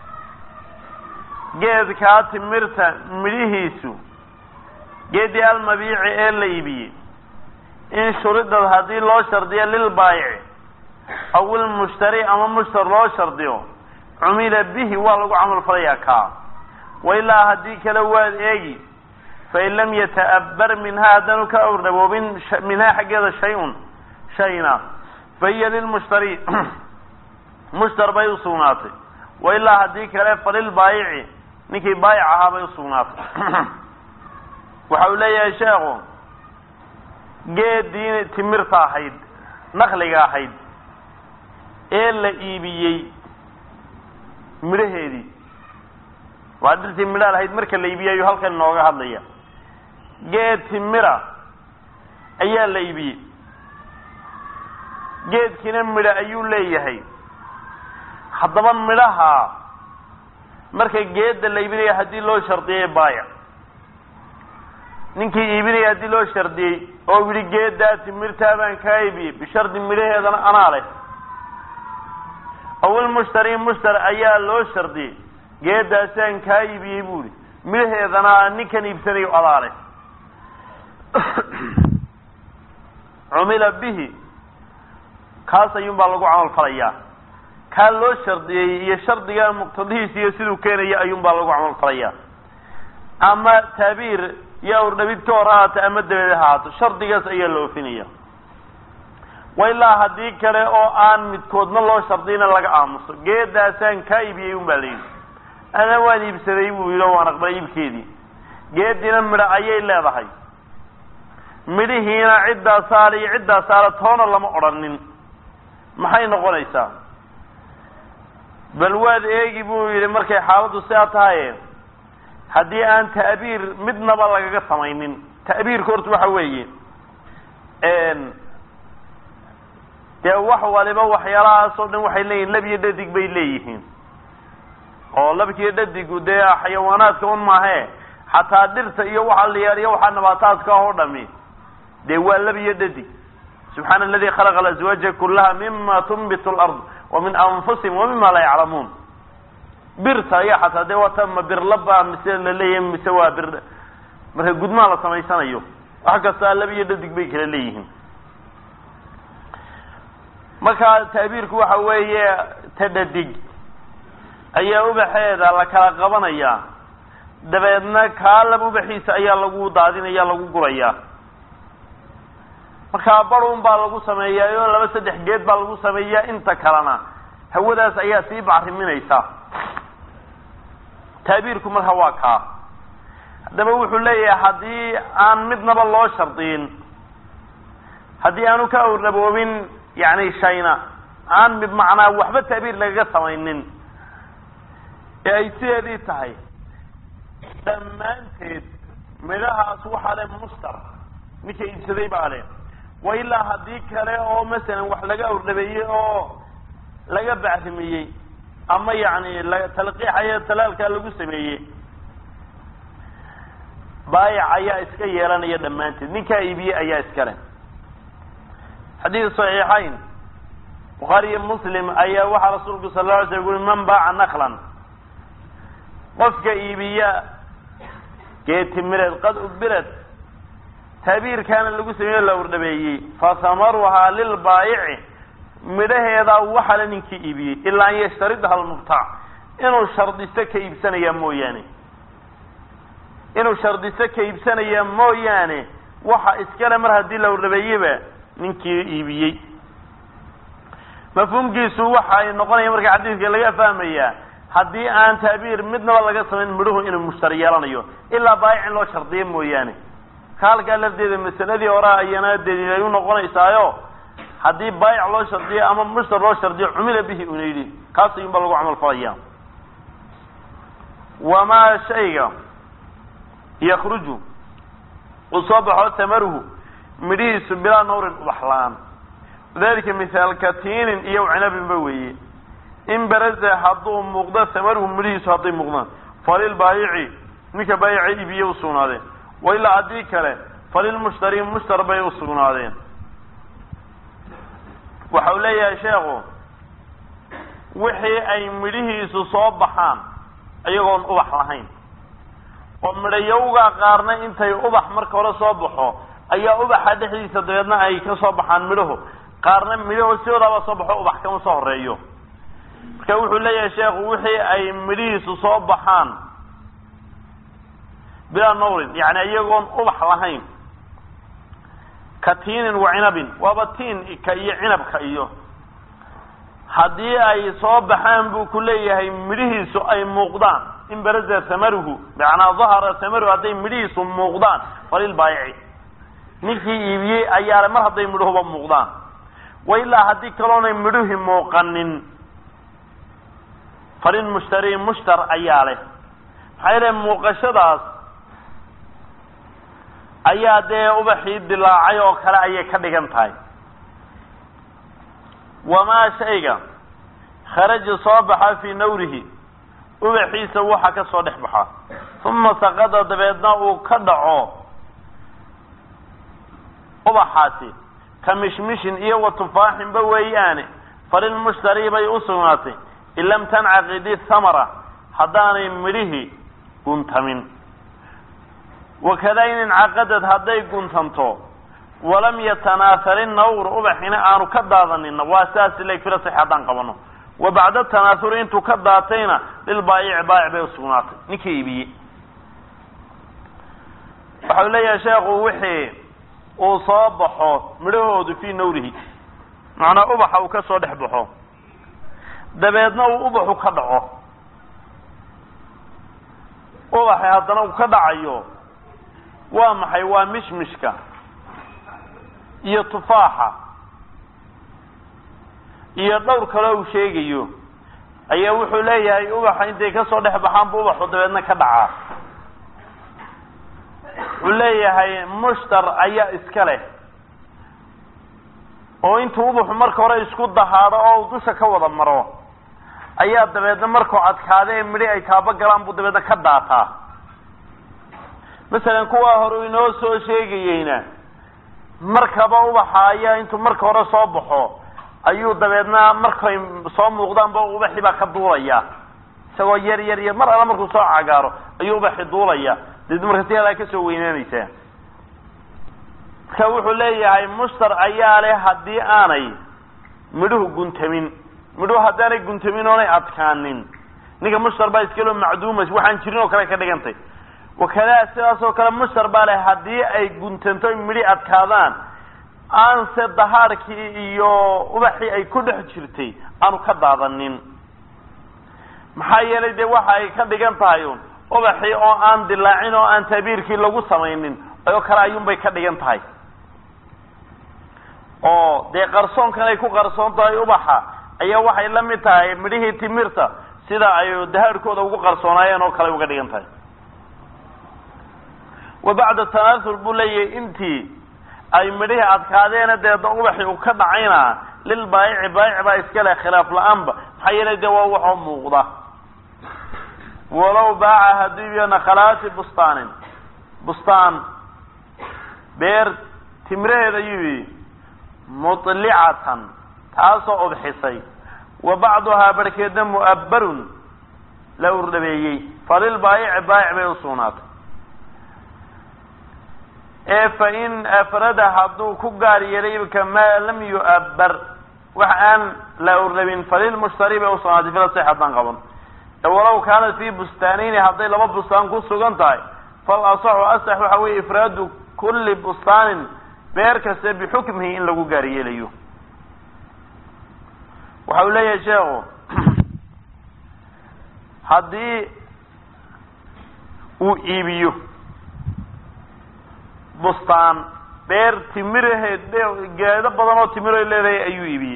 geedkaa timirta midhihiisu geedii almabiici ee la iibiyey in shuridad haddii loo shardiyo lilbaayici aw ilmushtari ama mushtar loo shardiyo cumila bihi waa lagu camal falayaa kaa wailaa haddii kale waad eegi fain lam yata'abbar minhaa haddanu ka awrdaboobin minhaa xaggeeda shay-un shayna fahiya lilmushtari mushtar bay usugnaatay wailaa haddii kale falilbaayici ninkii baayic ahaa bay usugnaatay waxa uu leeyahay sheekhu geedii timirta ahayd nakliga ahayd ee la iibiyey midhaheedii waa dhirtii midha lahayd marka la iibiyey ayuu halkan inooga hadlaya geed timira ayaa la iibiyey geedkiina midha ayuu leeyahay haddaba midhaha marka geedda la iibinaya haddii loo shardiyay baayic ninkii iibinaya haddii loo shardiyey oo yidhi geeddaa timirtaa baan kaa iibiyey bishardi midhaheedana anaa leh awil mushtari mushtar ayaa loo shardiyey geeddaasaan kaa iibiyey bu ihi midhaheedana ninkan iibsanayo adaa leh cumila bihi kaas ayuun baa lagu camal falayaa kaa loo shardiyey iyo shardiga muqtadihiisa iyo siduu keenaya ayuun baa lagu camal falayaa ama taabiir iyo awrdhabid ka hor ahaato ama dabeed ahaato shardigaas ayaa la oofinaya wa ilaa haddii kale oo aan midkoodna loo shardiyna laga aamuso geeddaasaan kaa iibiyey un baa la yidhi ana waan iibsaday buu yidhi o waan aqbalay iibkeedii geediina midho ayay leedahay midhihiina ciddaa saara iyo ciddaa saara toona lama odhanin maxay noqonaysaa bal waad eegi buu yidhi markay xaaladdu sidaa tahaye haddii aan ta'biir midnaba lagaga samaynin ta'biirka horta waxa weeye dee wax waliba waxyaalahaas oo dhan waxay leeyihin lab iyo dhadig bay leeyihiin oo labkiiyo dhadigu dee xayawaanaadka un maahe xataa dhirta iyo waxa la yaariyo waxaa nabaataadka oo dhami dee waa lab iyo dhadig subxaana aladi khalaqa alaswaaja kullaha mima tunbitu lard wa min anfusihim wa mima laa yaclamuun birta ayaa xataa dee waata ma birlaba mise laleeyahay mise waa bir marka gudmaha la samaysanayo wax kastaa lab iyo dhadig bay kala leeyihiin marka ta'biirku waxa weeye ta dhadig ayaa ubaxeeda la kala qabanayaa dabeedna kaa laba ubaxiisa ayaa lagu daadinaya lagu gurayaa markaa barun baa lagu sameeyaa oo laba saddex geed baa lagu sameeyaa inta kalena hawadaas ayaa sii bacriminaysa ta'biirku marka waa kaa haddaba wuxuu leeyahay haddii aan midnaba loo shardiyin haddii aanu ka awrnaboobin yani shayna aan bimacnaa waxba ta'biir lagaga samaynin ee ay sideedii tahay dhammaanteed midhahaas waxaa le mushtar ninka iibsaday baa le wa ilaa haddii kale oo masalan wax laga awrdhabeeyey oo laga bacrimiyey ama yani talqiixaya talaalkaa lagu sameeyey baayic ayaa iska yeelanaya dhammaanteed ninkaa iibiyey ayaa iska leh xadiid saxiixayn bukhaari iyo muslim ayaa waxaa rasuulku sal la alay slam ui man baaca naklan qofka iibiya geetimireed qad ubirad taabiirkaana lagu sameeyo la wardhabeeyey fasamaruhaa lilbaayici midhaheedaa waxale ninkii iibiyey ilaa an yashtaridaha almubtac inuu shardiso ka iibsanaya mooyaane waxa iskale mar haddii la wardhabeeyeba ninkii iibiyey mafhuumkiisu waxa ay noqonaya marka xadiidka laga fahmayaa haddii aan taabiir midnaba laga samayn midhuhu inuu mushtari yeelanayo ilaa baayic in loo shardiyo mooyaane halkaa lafdeeda masaladii horaa ayana daliilay u noqonaysaayo haddii baayic loo shardiyo ama mushtar loo shardiyo cumila bihi una yidhi kaas ayuunba lagu camal falaya wamaa shayga yakruju uu soo baxo tamaruhu midhihiisu bilaa nawrin ubax la-aan dalika mithaal katiinin iyo cinabinba weeye in baraza hadduu muuqdo tamaruhu midhihiisu hadday muuqdaan falilbaayici ninka baayica iibiye usugnaadeen wailaa haddii kale falilmushtari mushtar bay usugnaadeen waxau leeyahay sheekhu wixii ay midhihiisu soo baxaan iyagoon ubax lahayn oo midhayowgaa qaarna intay ubax marka hore soo baxo ayaa ubaxa dhexdiisa dabeedna ay ka soo baxaan midhuhu qaarna midhaho sidoodaaba soo baxo ubax kama soo horeeyo marka wuxuu leeyahay sheekhu wixii ay midhihiisu soo baxaan bilaa nawrin yani iyagoon ubax lahayn ka tiinin wa cinabin waaba tiinka iyo cinabka iyo haddii ay soo baxaan buu ku leeyahay midhihiisu ay muuqdaan in baraza tamaruhu macnaa dahara tamaruhu hadday midhihiisu muuqdaan falilbaayici ninkii iibiyey ayaale mar hadday midhuhuba muuqdaan wailaa haddii kaloonay midhuhi muuqanin falilmushtari mushtar ayaa leh maxaa yeele muuqashadaas ayaa dee ubaxii dilaacay oo kale ayay ka dhigan tahay wamaa shayga kharaja soo baxa fii nawrihi ubaxiisa waxa ka soo dhex baxa uma saqada dabeedna uu ka dhaco ubaxaasi ka mishmishin iyo wa tufaaxinba weeyaane falilmushtari bay usugnaatay in lam tancaqidi thamara haddaanay midhihii guntamin wakada in incaqadad hadday guntanto walam yatanaahari nawr ubaxina aanu ka daadanina waa saas lafila sax haddaan qabano wa bacda tanaahuri intuu ka daatayna lilbaayici baayic bay usugnaatay ninkii iibiyey waxau leeyahay sheekhu wixii uu soo baxo midhahoodu fii nawrihi macnaa ubaxa uu ka soo dhex baxo dabeedna uu ubaxu ka dhaco ubaxi haddana uu ka dhacayo waa maxay waa mishmishka iyo tufaaxa iyo dhowr kale uu sheegayo ayaa wuxuu leeyahay ubaxa intay ka soo dhex baxaan bu ubaxu dabeedna ka dhacaa wuxuu leeyahay mushtar ayaa iska leh oo intuu ubaxu marka hore isku dahaado oo dusha ka wada maro ayaa dabeedna markuu adkaada ee midhi ay taaba galaan buu dabeedna ka daataa masalan kuwaa hore inoo soo sheegayeyna markaba ubaxa ayaa intuu marka hore soo baxo ayuu dabeedna markay soo muuqdaanba ubaxii baa ka duulaya isagoo yar mar alla markuu soo cagaaro ayuu ubaxi duulaya dib marka si halaa kasoo weynaanaysaa marka wuxuu leeyahay mushtar ayaa leh haddii aanay midhuhu guntamin midhuhu haddaanay guntamin oonay adkaanin ninka mushtar baa iskaloo macduumas waxaan jirin oo kale ka dhigantay wakada sidaas oo kale mushtar baa leh haddii ay guntanto midhi adkaadaan aanse dahaarkii iyo ubaxii ay ku dhex jirtay aanu ka daadanin maxaa yeelay dee waxa ay ka dhigan tahay un ubaxii oo aan dilaacin oo aan taabiirkii lagu samaynin oo kale ayuunbay ka dhigan tahay oo dee qarsoonkan ay ku qarsoon tahay ubaxa ayaa waxay la mid tahay midhihii timirta sida ay dahaarkooda ugu qarsoonaayeen oo kale uga dhigan tahay wa bacda tanaasur buu leeyahay intii ay midhihii adkaadeena deedna ubaxii uu ka dhacayna lilbaayici baayic baa iska leh khilaaf la-aanba maxaa yeelay dee waa waxoo muuqda walow baaca hadduu iibiyo nakhalaati bustaanin bustaan beer timreed ayuu yidhi mutlicatan taasoo udxisay wa bacduhaa barhkeedna mu'abbarun la urdhabeeyey falilbaayici baayic bay u sugnaatay ee fa in afrada hadduu ku gaar yeelay ibka maa lam yu'abbar wax aan la urdhabin falilmushtari bay usugnaatay filasix haddaan qaban walow kaanat fii bustaanayni hadday laba bustaan ku sugan tahay fal asaxu asax waxa weeye ifraadu kulli bustaanin beer kasta bixukmihi in lagu gaar yeelayo waxa uu leeyahay sheekhu haddii uu iibiyo bustaan beer timiraheed geedo badan oo timiray leedahay ayuu iibiyey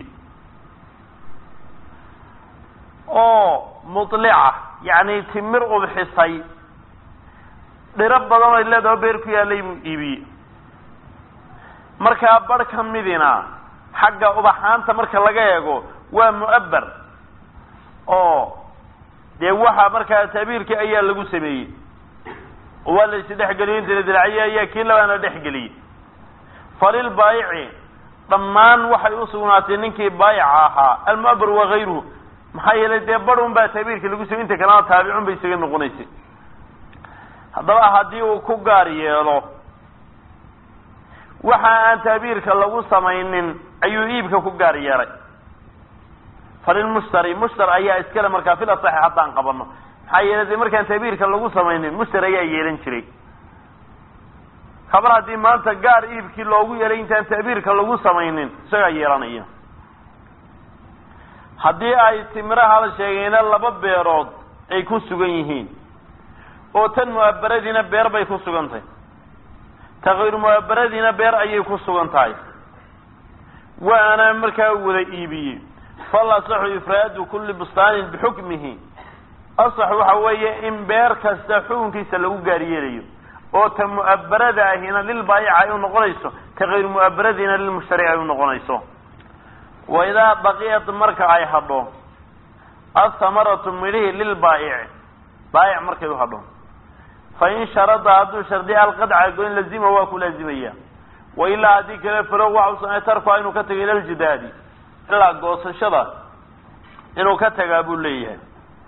oo mutlica yacni timir udxisay dhiro badan ay leedahay oo beer ku yaallay buu iibiyey markaa barh ka midina xagga ubaxaanta marka laga eego waa mu'abbar oo dee waxa markaa taabiirkii ayaa lagu sameeyey oo waa la isdhexgeliyey inta la dilaciyey ayaa kii labaana dhexgeliyey falil baayici dhammaan waxay u sugnaatay ninkii baayica ahaa almu'abbar wakayruhu maxaa yeelay dee barhun baa taabiirka lagu samey inta kalena taabicun bay isaga noqonaysay haddaba haddii uu ku gaar yeelo waxa aan taabiirka lagu samaynin ayuu iibka ku gaar yeelay falilmushtari mushtar ayaa iskale markaa fil asaxi haddaan qabano maxaa yeelay dee markaan taabiirka lagu samaynin mushtar ayaa yeelan jiray habar haddii maanta gaar iibkii loogu yeelay intaan taabiirka lagu samaynin isagaa yeelanaya haddii ay timiraha la sheegayna laba beerood ay ku sugan yihiin oo tan mu'abbaradiina beer bay ku sugan tahay ta kayru mu'abbaradiina beer ayay ku sugan tahay waana markaa wada iibiyey fal asaxu ifraadu kulli bustaanin bixukmihi asax waxa weeye in beer kasta xukunkiisa lagu gaar yeelayo oo ta mu'abbarada ahina lilbaayica ay u noqonayso ta kayru mu'abbaradiina lilmushtari ay u noqonayso waidaa baqiyat marka ay hadho athamaratu midhihi lilbaayici baayic markay u hadho fain sharada hadduu shardiya alqadca goyn lazima waa ku laazimaya wailaa haddii kale faro waxa u sanay tarkuha inuu ka tago ila aljidaadi ilaa goosashada inuu ka tagaa buu leeyahay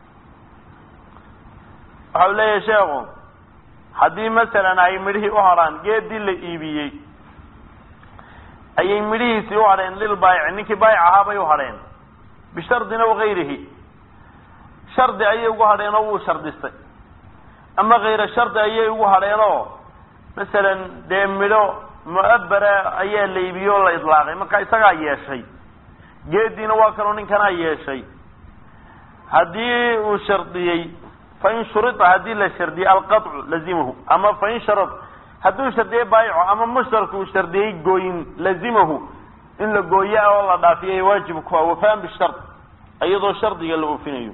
waxa uu leeyahay sheekhu haddii masalan ay midhihii u hadhaan geedii la iibiyey ayay midhihiisii u hadheen lilbaayici ninkii baayic ahaa bay u hadheen bishardina wakayrihi shardi ayay ugu hadheen oo wuu shardistay ama kayra shardi ayay ugu hadheenoo masalan dee midho mu'abbara ayaa la iibiyey oo la idlaaqay marka isagaa yeeshay geediina waa kaloo ninkanaa yeeshay haddii uu shardiyey fain shurita haddii la shardiyey alqaطcu lazimahu ama fain sharad hadduu shardiyey baayico ama mushtarku uu shardiyey gooyin lazimahu in la gooyo oo la dhaafiyay waajib ku ah wafaan bishard iyadoo shardiga la oofinayo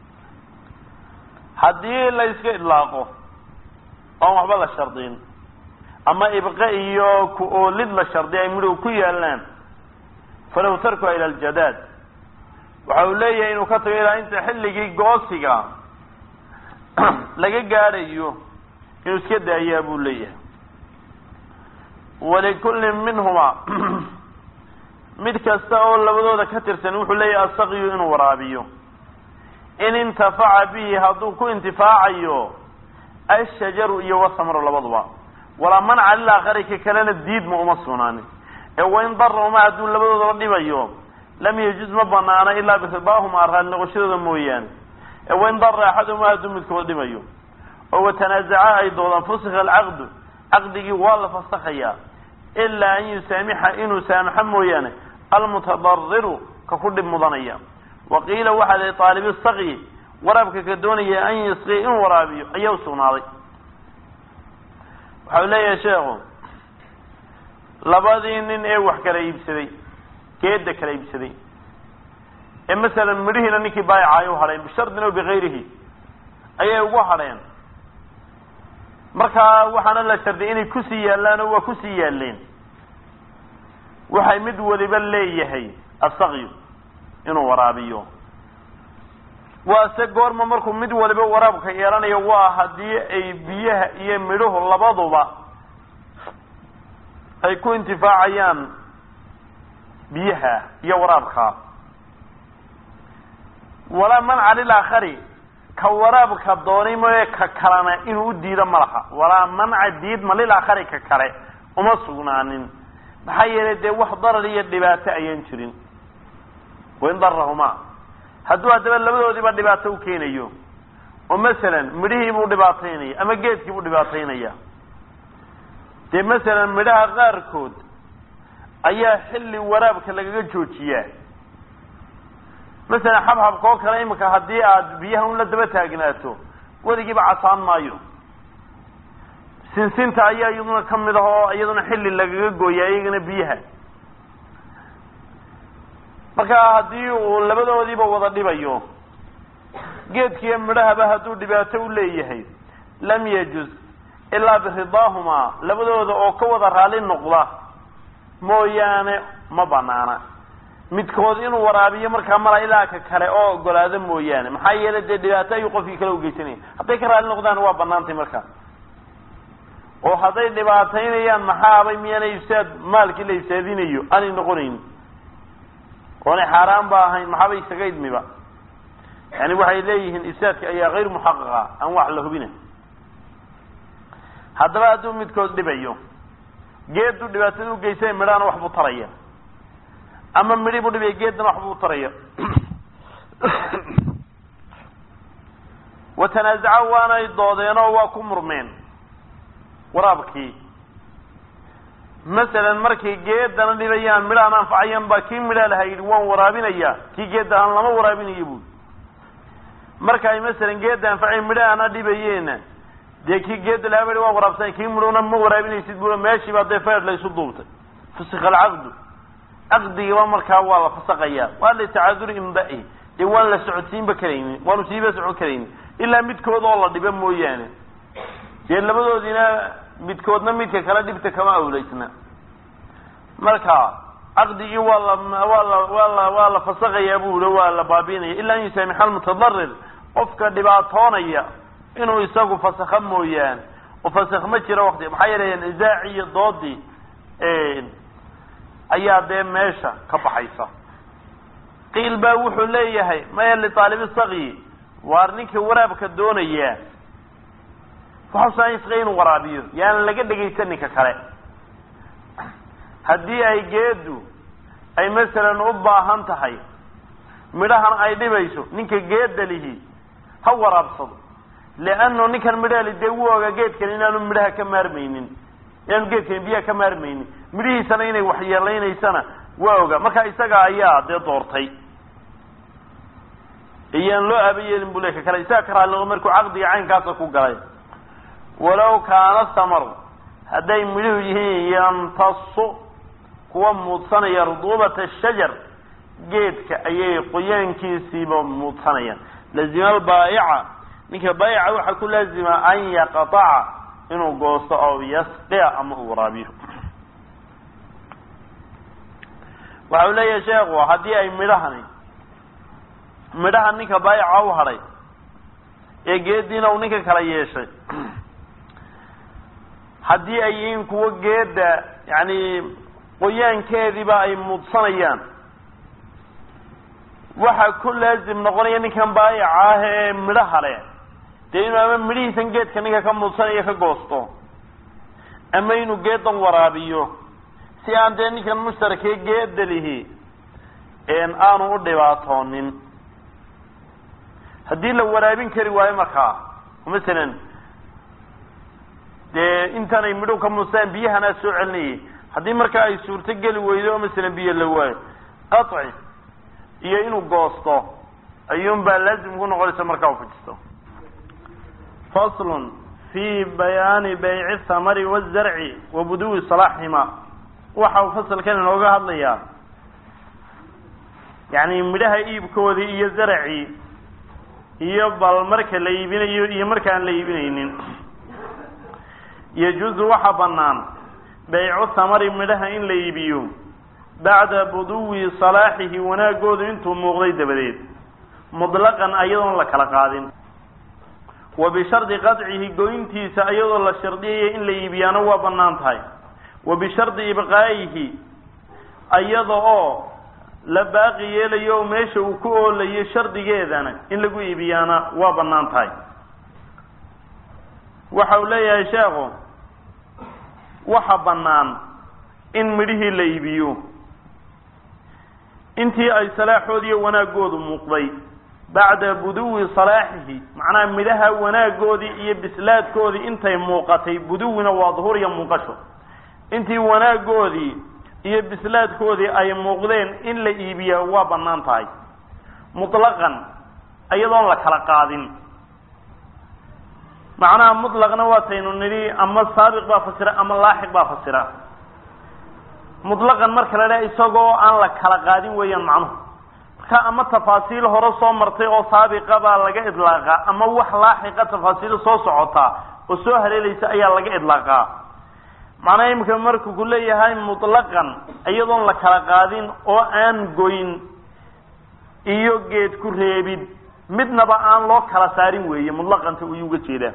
haddii la iska idlaaqo oon waxba la shardiyin ama ibqa iyo ku-oolid la shardiya ay midhow ku yaalaan falaw tarkuha ila aljadaad waxa uu leeyahay inuu ka tago ilaa inta xilligii goosiga laga gaadhayo inuu iska daayaa buu leeyahay walikullin minhuma mid kasta oo labadooda ka tirsan wuxuu leeyahay asaqyu inuu waraabiyo in intafaca bihi hadduu ku intifaacayo ashajaru iyo wasamru labaduba walaa manca lilaakari ka kalena diidma uma sugnaanin ee wain darahuma hadduu labadoodaba dhibayo lam yajuz ma banaana ilaa biridaahuma raali noqoshadooda mooyaane ee wain dara axaduhuma hadduu midkood dhibayo oo watanaazaca ay doodaan fusika alcaqdu caqdigii waa la fasakhayaa ilaa an yusaamixa inuu saamaxa mooyaane almutadariru ka ku dhib mudanaya waqiila waxaa la taalibi sakyi waraabka ka doonaya an yasqiya inuu waraabiyo ayaa usugnaaday waxa u leeyahay sheekhu labadii nin ee wax kala iibsaday geeda kala iibsaday ee masalan midhihiina ninkii baayica ay u hadheen bishardin o bikayrihi ayay ugu hadheen markaa waxaana la shardiyay inay kusii yaallaan oo waa kusii yaaleen waxay mid waliba leeyahay asaqyu inuu waraabiyo waase goorma markuu mid waliba waraabka yeelanayo waa haddii ay biyaha iyo midhuhu labaduba ay ku intifaacayaan biyaha iyo waraabka walaa manca lilaakhari ka waraabka doonay mooye ka kalena inuu u diido ma laha walaa manca diidma lilaakhari ka kale uma sugnaanin maxaa yeelay dee wax darar iyo dhibaato ayaan jirin wain darahuma hadduu haddaba labadoodiiba dhibaato u keenayo oo masalan midhihii buu dhibaataynaya ama geedkii buu dhibaataynaya dee masalan midhaha qaarkood ayaa xilli waraabka lagaga joojiyaa masalan xabxabka oo kale imika haddii aad biyaha un la daba taagnaato weligiiba casaan maayo sinsinta ayaa iyaduna kamid ah oo iyaduna xilli lagaga gooya iyagana biyaha marka haddii uu labadoodiiba wada dhibayo geedkiiyo midhahaba hadduu dhibaato u leeyahay lam yajuz ilaa biridaahuma labadooda oo ka wada raali noqda mooyaane ma banaana midkood inuu waraabiyo markaa mala ilaa ka kale oo ogolaado mooyaane maxaa yeelay dee dhibaato ayuu qofkii kale ugeysanaya hadday ka raali noqdaan waa banaantay markaa oo hadday dhibaataynayaan maxaabay miyaana ifsaad maalkii la ifsaadinayo aanay noqonayn oonay xaaraan ba ahayn maxaaba isaga idmiba yani waxay leeyihiin ifsaadka ayaa hayr muxaqaqa aan wax la hubina haddaba hadduu midkood dhibayo geedduu dhibaatada ugeysanay midhahana wax buu taraya ama midhi buu dhibaya geeddana wax buu taraya watanaasaca waanay doodeenoo waa ku murmeen waraabkii masalan markay geedana dhibayaan midhahan anfacayaan baa kii midhaa laha yidhi waan waraabinaya kii geedda aan lama waraabinayo buuli marka ay masalan geedda anfacayan midhahana dhibayeena dee kii geedda lahaa ba waan waraabsanay kii midhuna ma waraabinaysid buu meeshiiba dee feer laysu duubtay fusika alcaqdu caqdigiiba markaa waa la fasaqayaa waa litacaduri imda'i dee waan la socodsiinba karaynin waanu siiba socon karaynin ilaa midkood oo la dhiba mooyaane dee labadoodiina midkoodna midka kale dhibta kama awleysna marka caqdigii waa la fasaqayaa bu i waa la baabiinaya ilaa an yusaamixa almutadarir qofka dhibaatoonaya inuu isagu fasakha mooyaane oo fasakh ma jiro wakti maxaa yeelay nisaaci iyo doodii ayaa dee meesha ka baxaysa qiil baa wuxuu leeyahay maya liaalibi saqyi waar ninka waraabka doonaya waxuusa inuu waraabiyo yaan laga dhegaysan ninka kale haddii ay geeddu ay masalan u baahan tahay midhahan ay dhibayso ninka geedda lihi ha waraabsado leannu ninkan midhaha li dee wuu ogaa geedkan inaanu midhaha ka maarmaynin inaanu geedkani biyaha ka maarmaynin midhihiisana inay waxyeelaynaysana waa ogaa marka isaga ayaa dee doortay iyaan loo aabayeelin buu le ka kale isaga ka raali markuu caqdiga caynkaasa ku galay walow kaana samaru hadday midhuhu yihiin yamtasu kuwa muudsanaya ruduubata shajar geedka ayay qoyaankiisiiba muudsanayaan lazima albaayica ninka baayica waxaa ku laazima an yaqtaca inuu goosto oo yasqiya ama uu waraabiyo waxa uu leeyahay sheekhu haddii ay midhahan ninka baayica u hadhay ee geediina uu ninka kala yeeshay haddii ay yihiin kuwo geedda yani qoyaankeediiba ay muudsanayaan waxaa ku laazim noqonaya ninkan baayica ah ee midhaha leh dee inuu ama midhihiisan geedka ninka ka muudsanaya ka goosto ama inuu geedan waraabiyo si aan dee ninkan mushtarakee geedda lihi aanu u dhibaatoonin haddii la waraabin kari waayo markaa masalan dee intaanay midho ka muustaan biyahanaa soo celinayay haddii markaa ay suurto geli weydo oo masalan biyo la waayo qaci iyo inuu goosto ayuun baa laazim ku noqonaysa markaa u fujisto faslun fi bayaani bayci thamari wazarci wa buduwi salaaxihima waxa uu fasalkan inooga hadlayaa yani midhaha iibkoodii iyo zaracii iyo bal marka la iibinayo iyo markaan la iibinaynin yajuuzu waxa banaan baycu thamari midhaha in la iibiyo bacda buduwi salaaxihi wanaagoodu intuu muuqday dabadeed mutlaqan ayadoon la kala qaadin wa bishardi qadcihi goyntiisa ayadoo la shardiyaya in la iibiyaana waa banaan tahay wa bishardi ibqaa'ihi ayada oo la baaqi yeelayo oo meesha uu ku oolayo shardigeedana in lagu iibiyaana waa banaan tahay waxa uu leeyahay sheekhu waxa banaan in midhihii la iibiyo intii ay salaaxood iyo wanaagoodu muuqday bacda buduwi salaaxihi macnaha midhaha wanaagoodii iyo bislaadkoodii intay muuqatay buduwina waa duhur iyo muuqasho intii wanaagoodii iyo bislaadkoodii ay muuqdeen in la iibiyaa waa banaan tahay mutlaqan iyadoon la kala qaadin macnaha mutlaqna waa taynu nidhi ama saabiq baa fasira ama laaxiq baa fasira mutlaqan marka la dhaha isagoo aan la kala qaadin weeyaan macnuhu marka ama tafaasiil hore soo martay oo saabiqa baa laga idlaaqa ama wax laaxiqa tafaasiil soo socota oo soo haleelaysa ayaa laga idlaaqaa macnaha imika markuu ku leeyahay mutlaqan iyadoon la kala qaadin oo aan goyn iyo geed ku reebid midnaba aan loo kala saarin weeye mutlaqanta uu uga jeedaa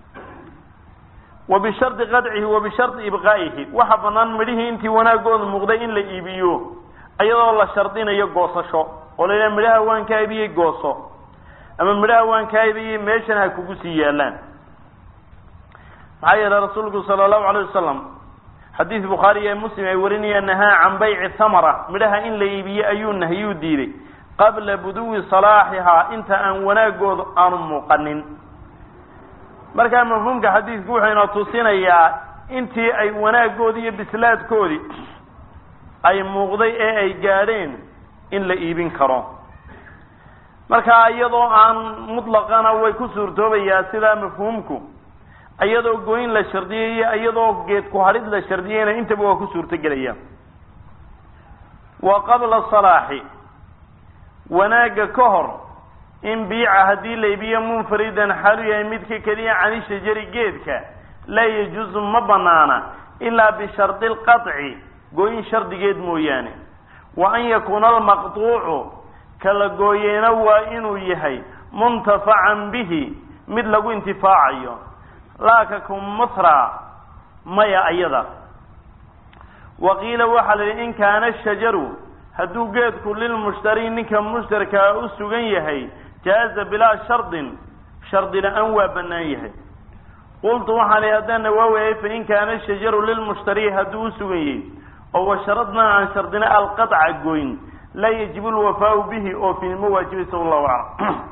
wa bishardi qadcihi wa bishardi ibqaa'ihi waxa banaan midhihii intii wanaagooda muuqday in la iibiyo iyadoo la shardinayo goosasho oo la yidhaha midhaha waan ka iibiyey gooso ama midhaha waan ka iibiyey meeshan ha kugu sii yaalaan maxaa yeelay rasuulku sala allahu alayh wasalam xadiis bukhaari iyo muslim ay warinayaan nahaa can bayci thamara midhaha in la iibiye ayuu nahyuu diiday qabla buduwi salaaxihaa inta aan wanaagoodu aanu muuqanin markaa mafhuumka xadiisku wuxuu inoo tusinayaa intii ay wanaagoodii iyo bislaadkoodii ay muuqday ee ay gaadheen in la iibin karo marka iyadoo aan mutlaqana way ku suurtoobayaa sidaa mafhuumku iyadoo goyn la shardiyay iyo iyadoo geed ku hadhid la shardiyayna intaba waa ku suurtogelaya wa qabla salaaxi wanaaga ka hor in biica haddii la iibiyo munfaridan xalu yahay midka keliya cani shajari geedka laa yajuusu ma banaana ilaa bishardi lqaطci gooyin shardigeed mooyaane wa an yakuuna almaqtuucu kala gooyeena waa inuu yahay muntafacan bihi mid lagu intifaacayo laa kakumatra maya ayada waqiila waxaa la yidhi in kaana shajaru hadduu geedku lilmushtari ninka mushtarkaa u sugan yahay jaaza bilaa shardin shardi la-aan waa banaan yahay qultu waxaa la haddana waa weyay fain kaana shajaru lilmushtari hadduu u sugan yahay oo washaradnaa aan shardina alqaطca goyn laa yajibu lwafaau bihi oo fiinma waajibaysa wallahu aclam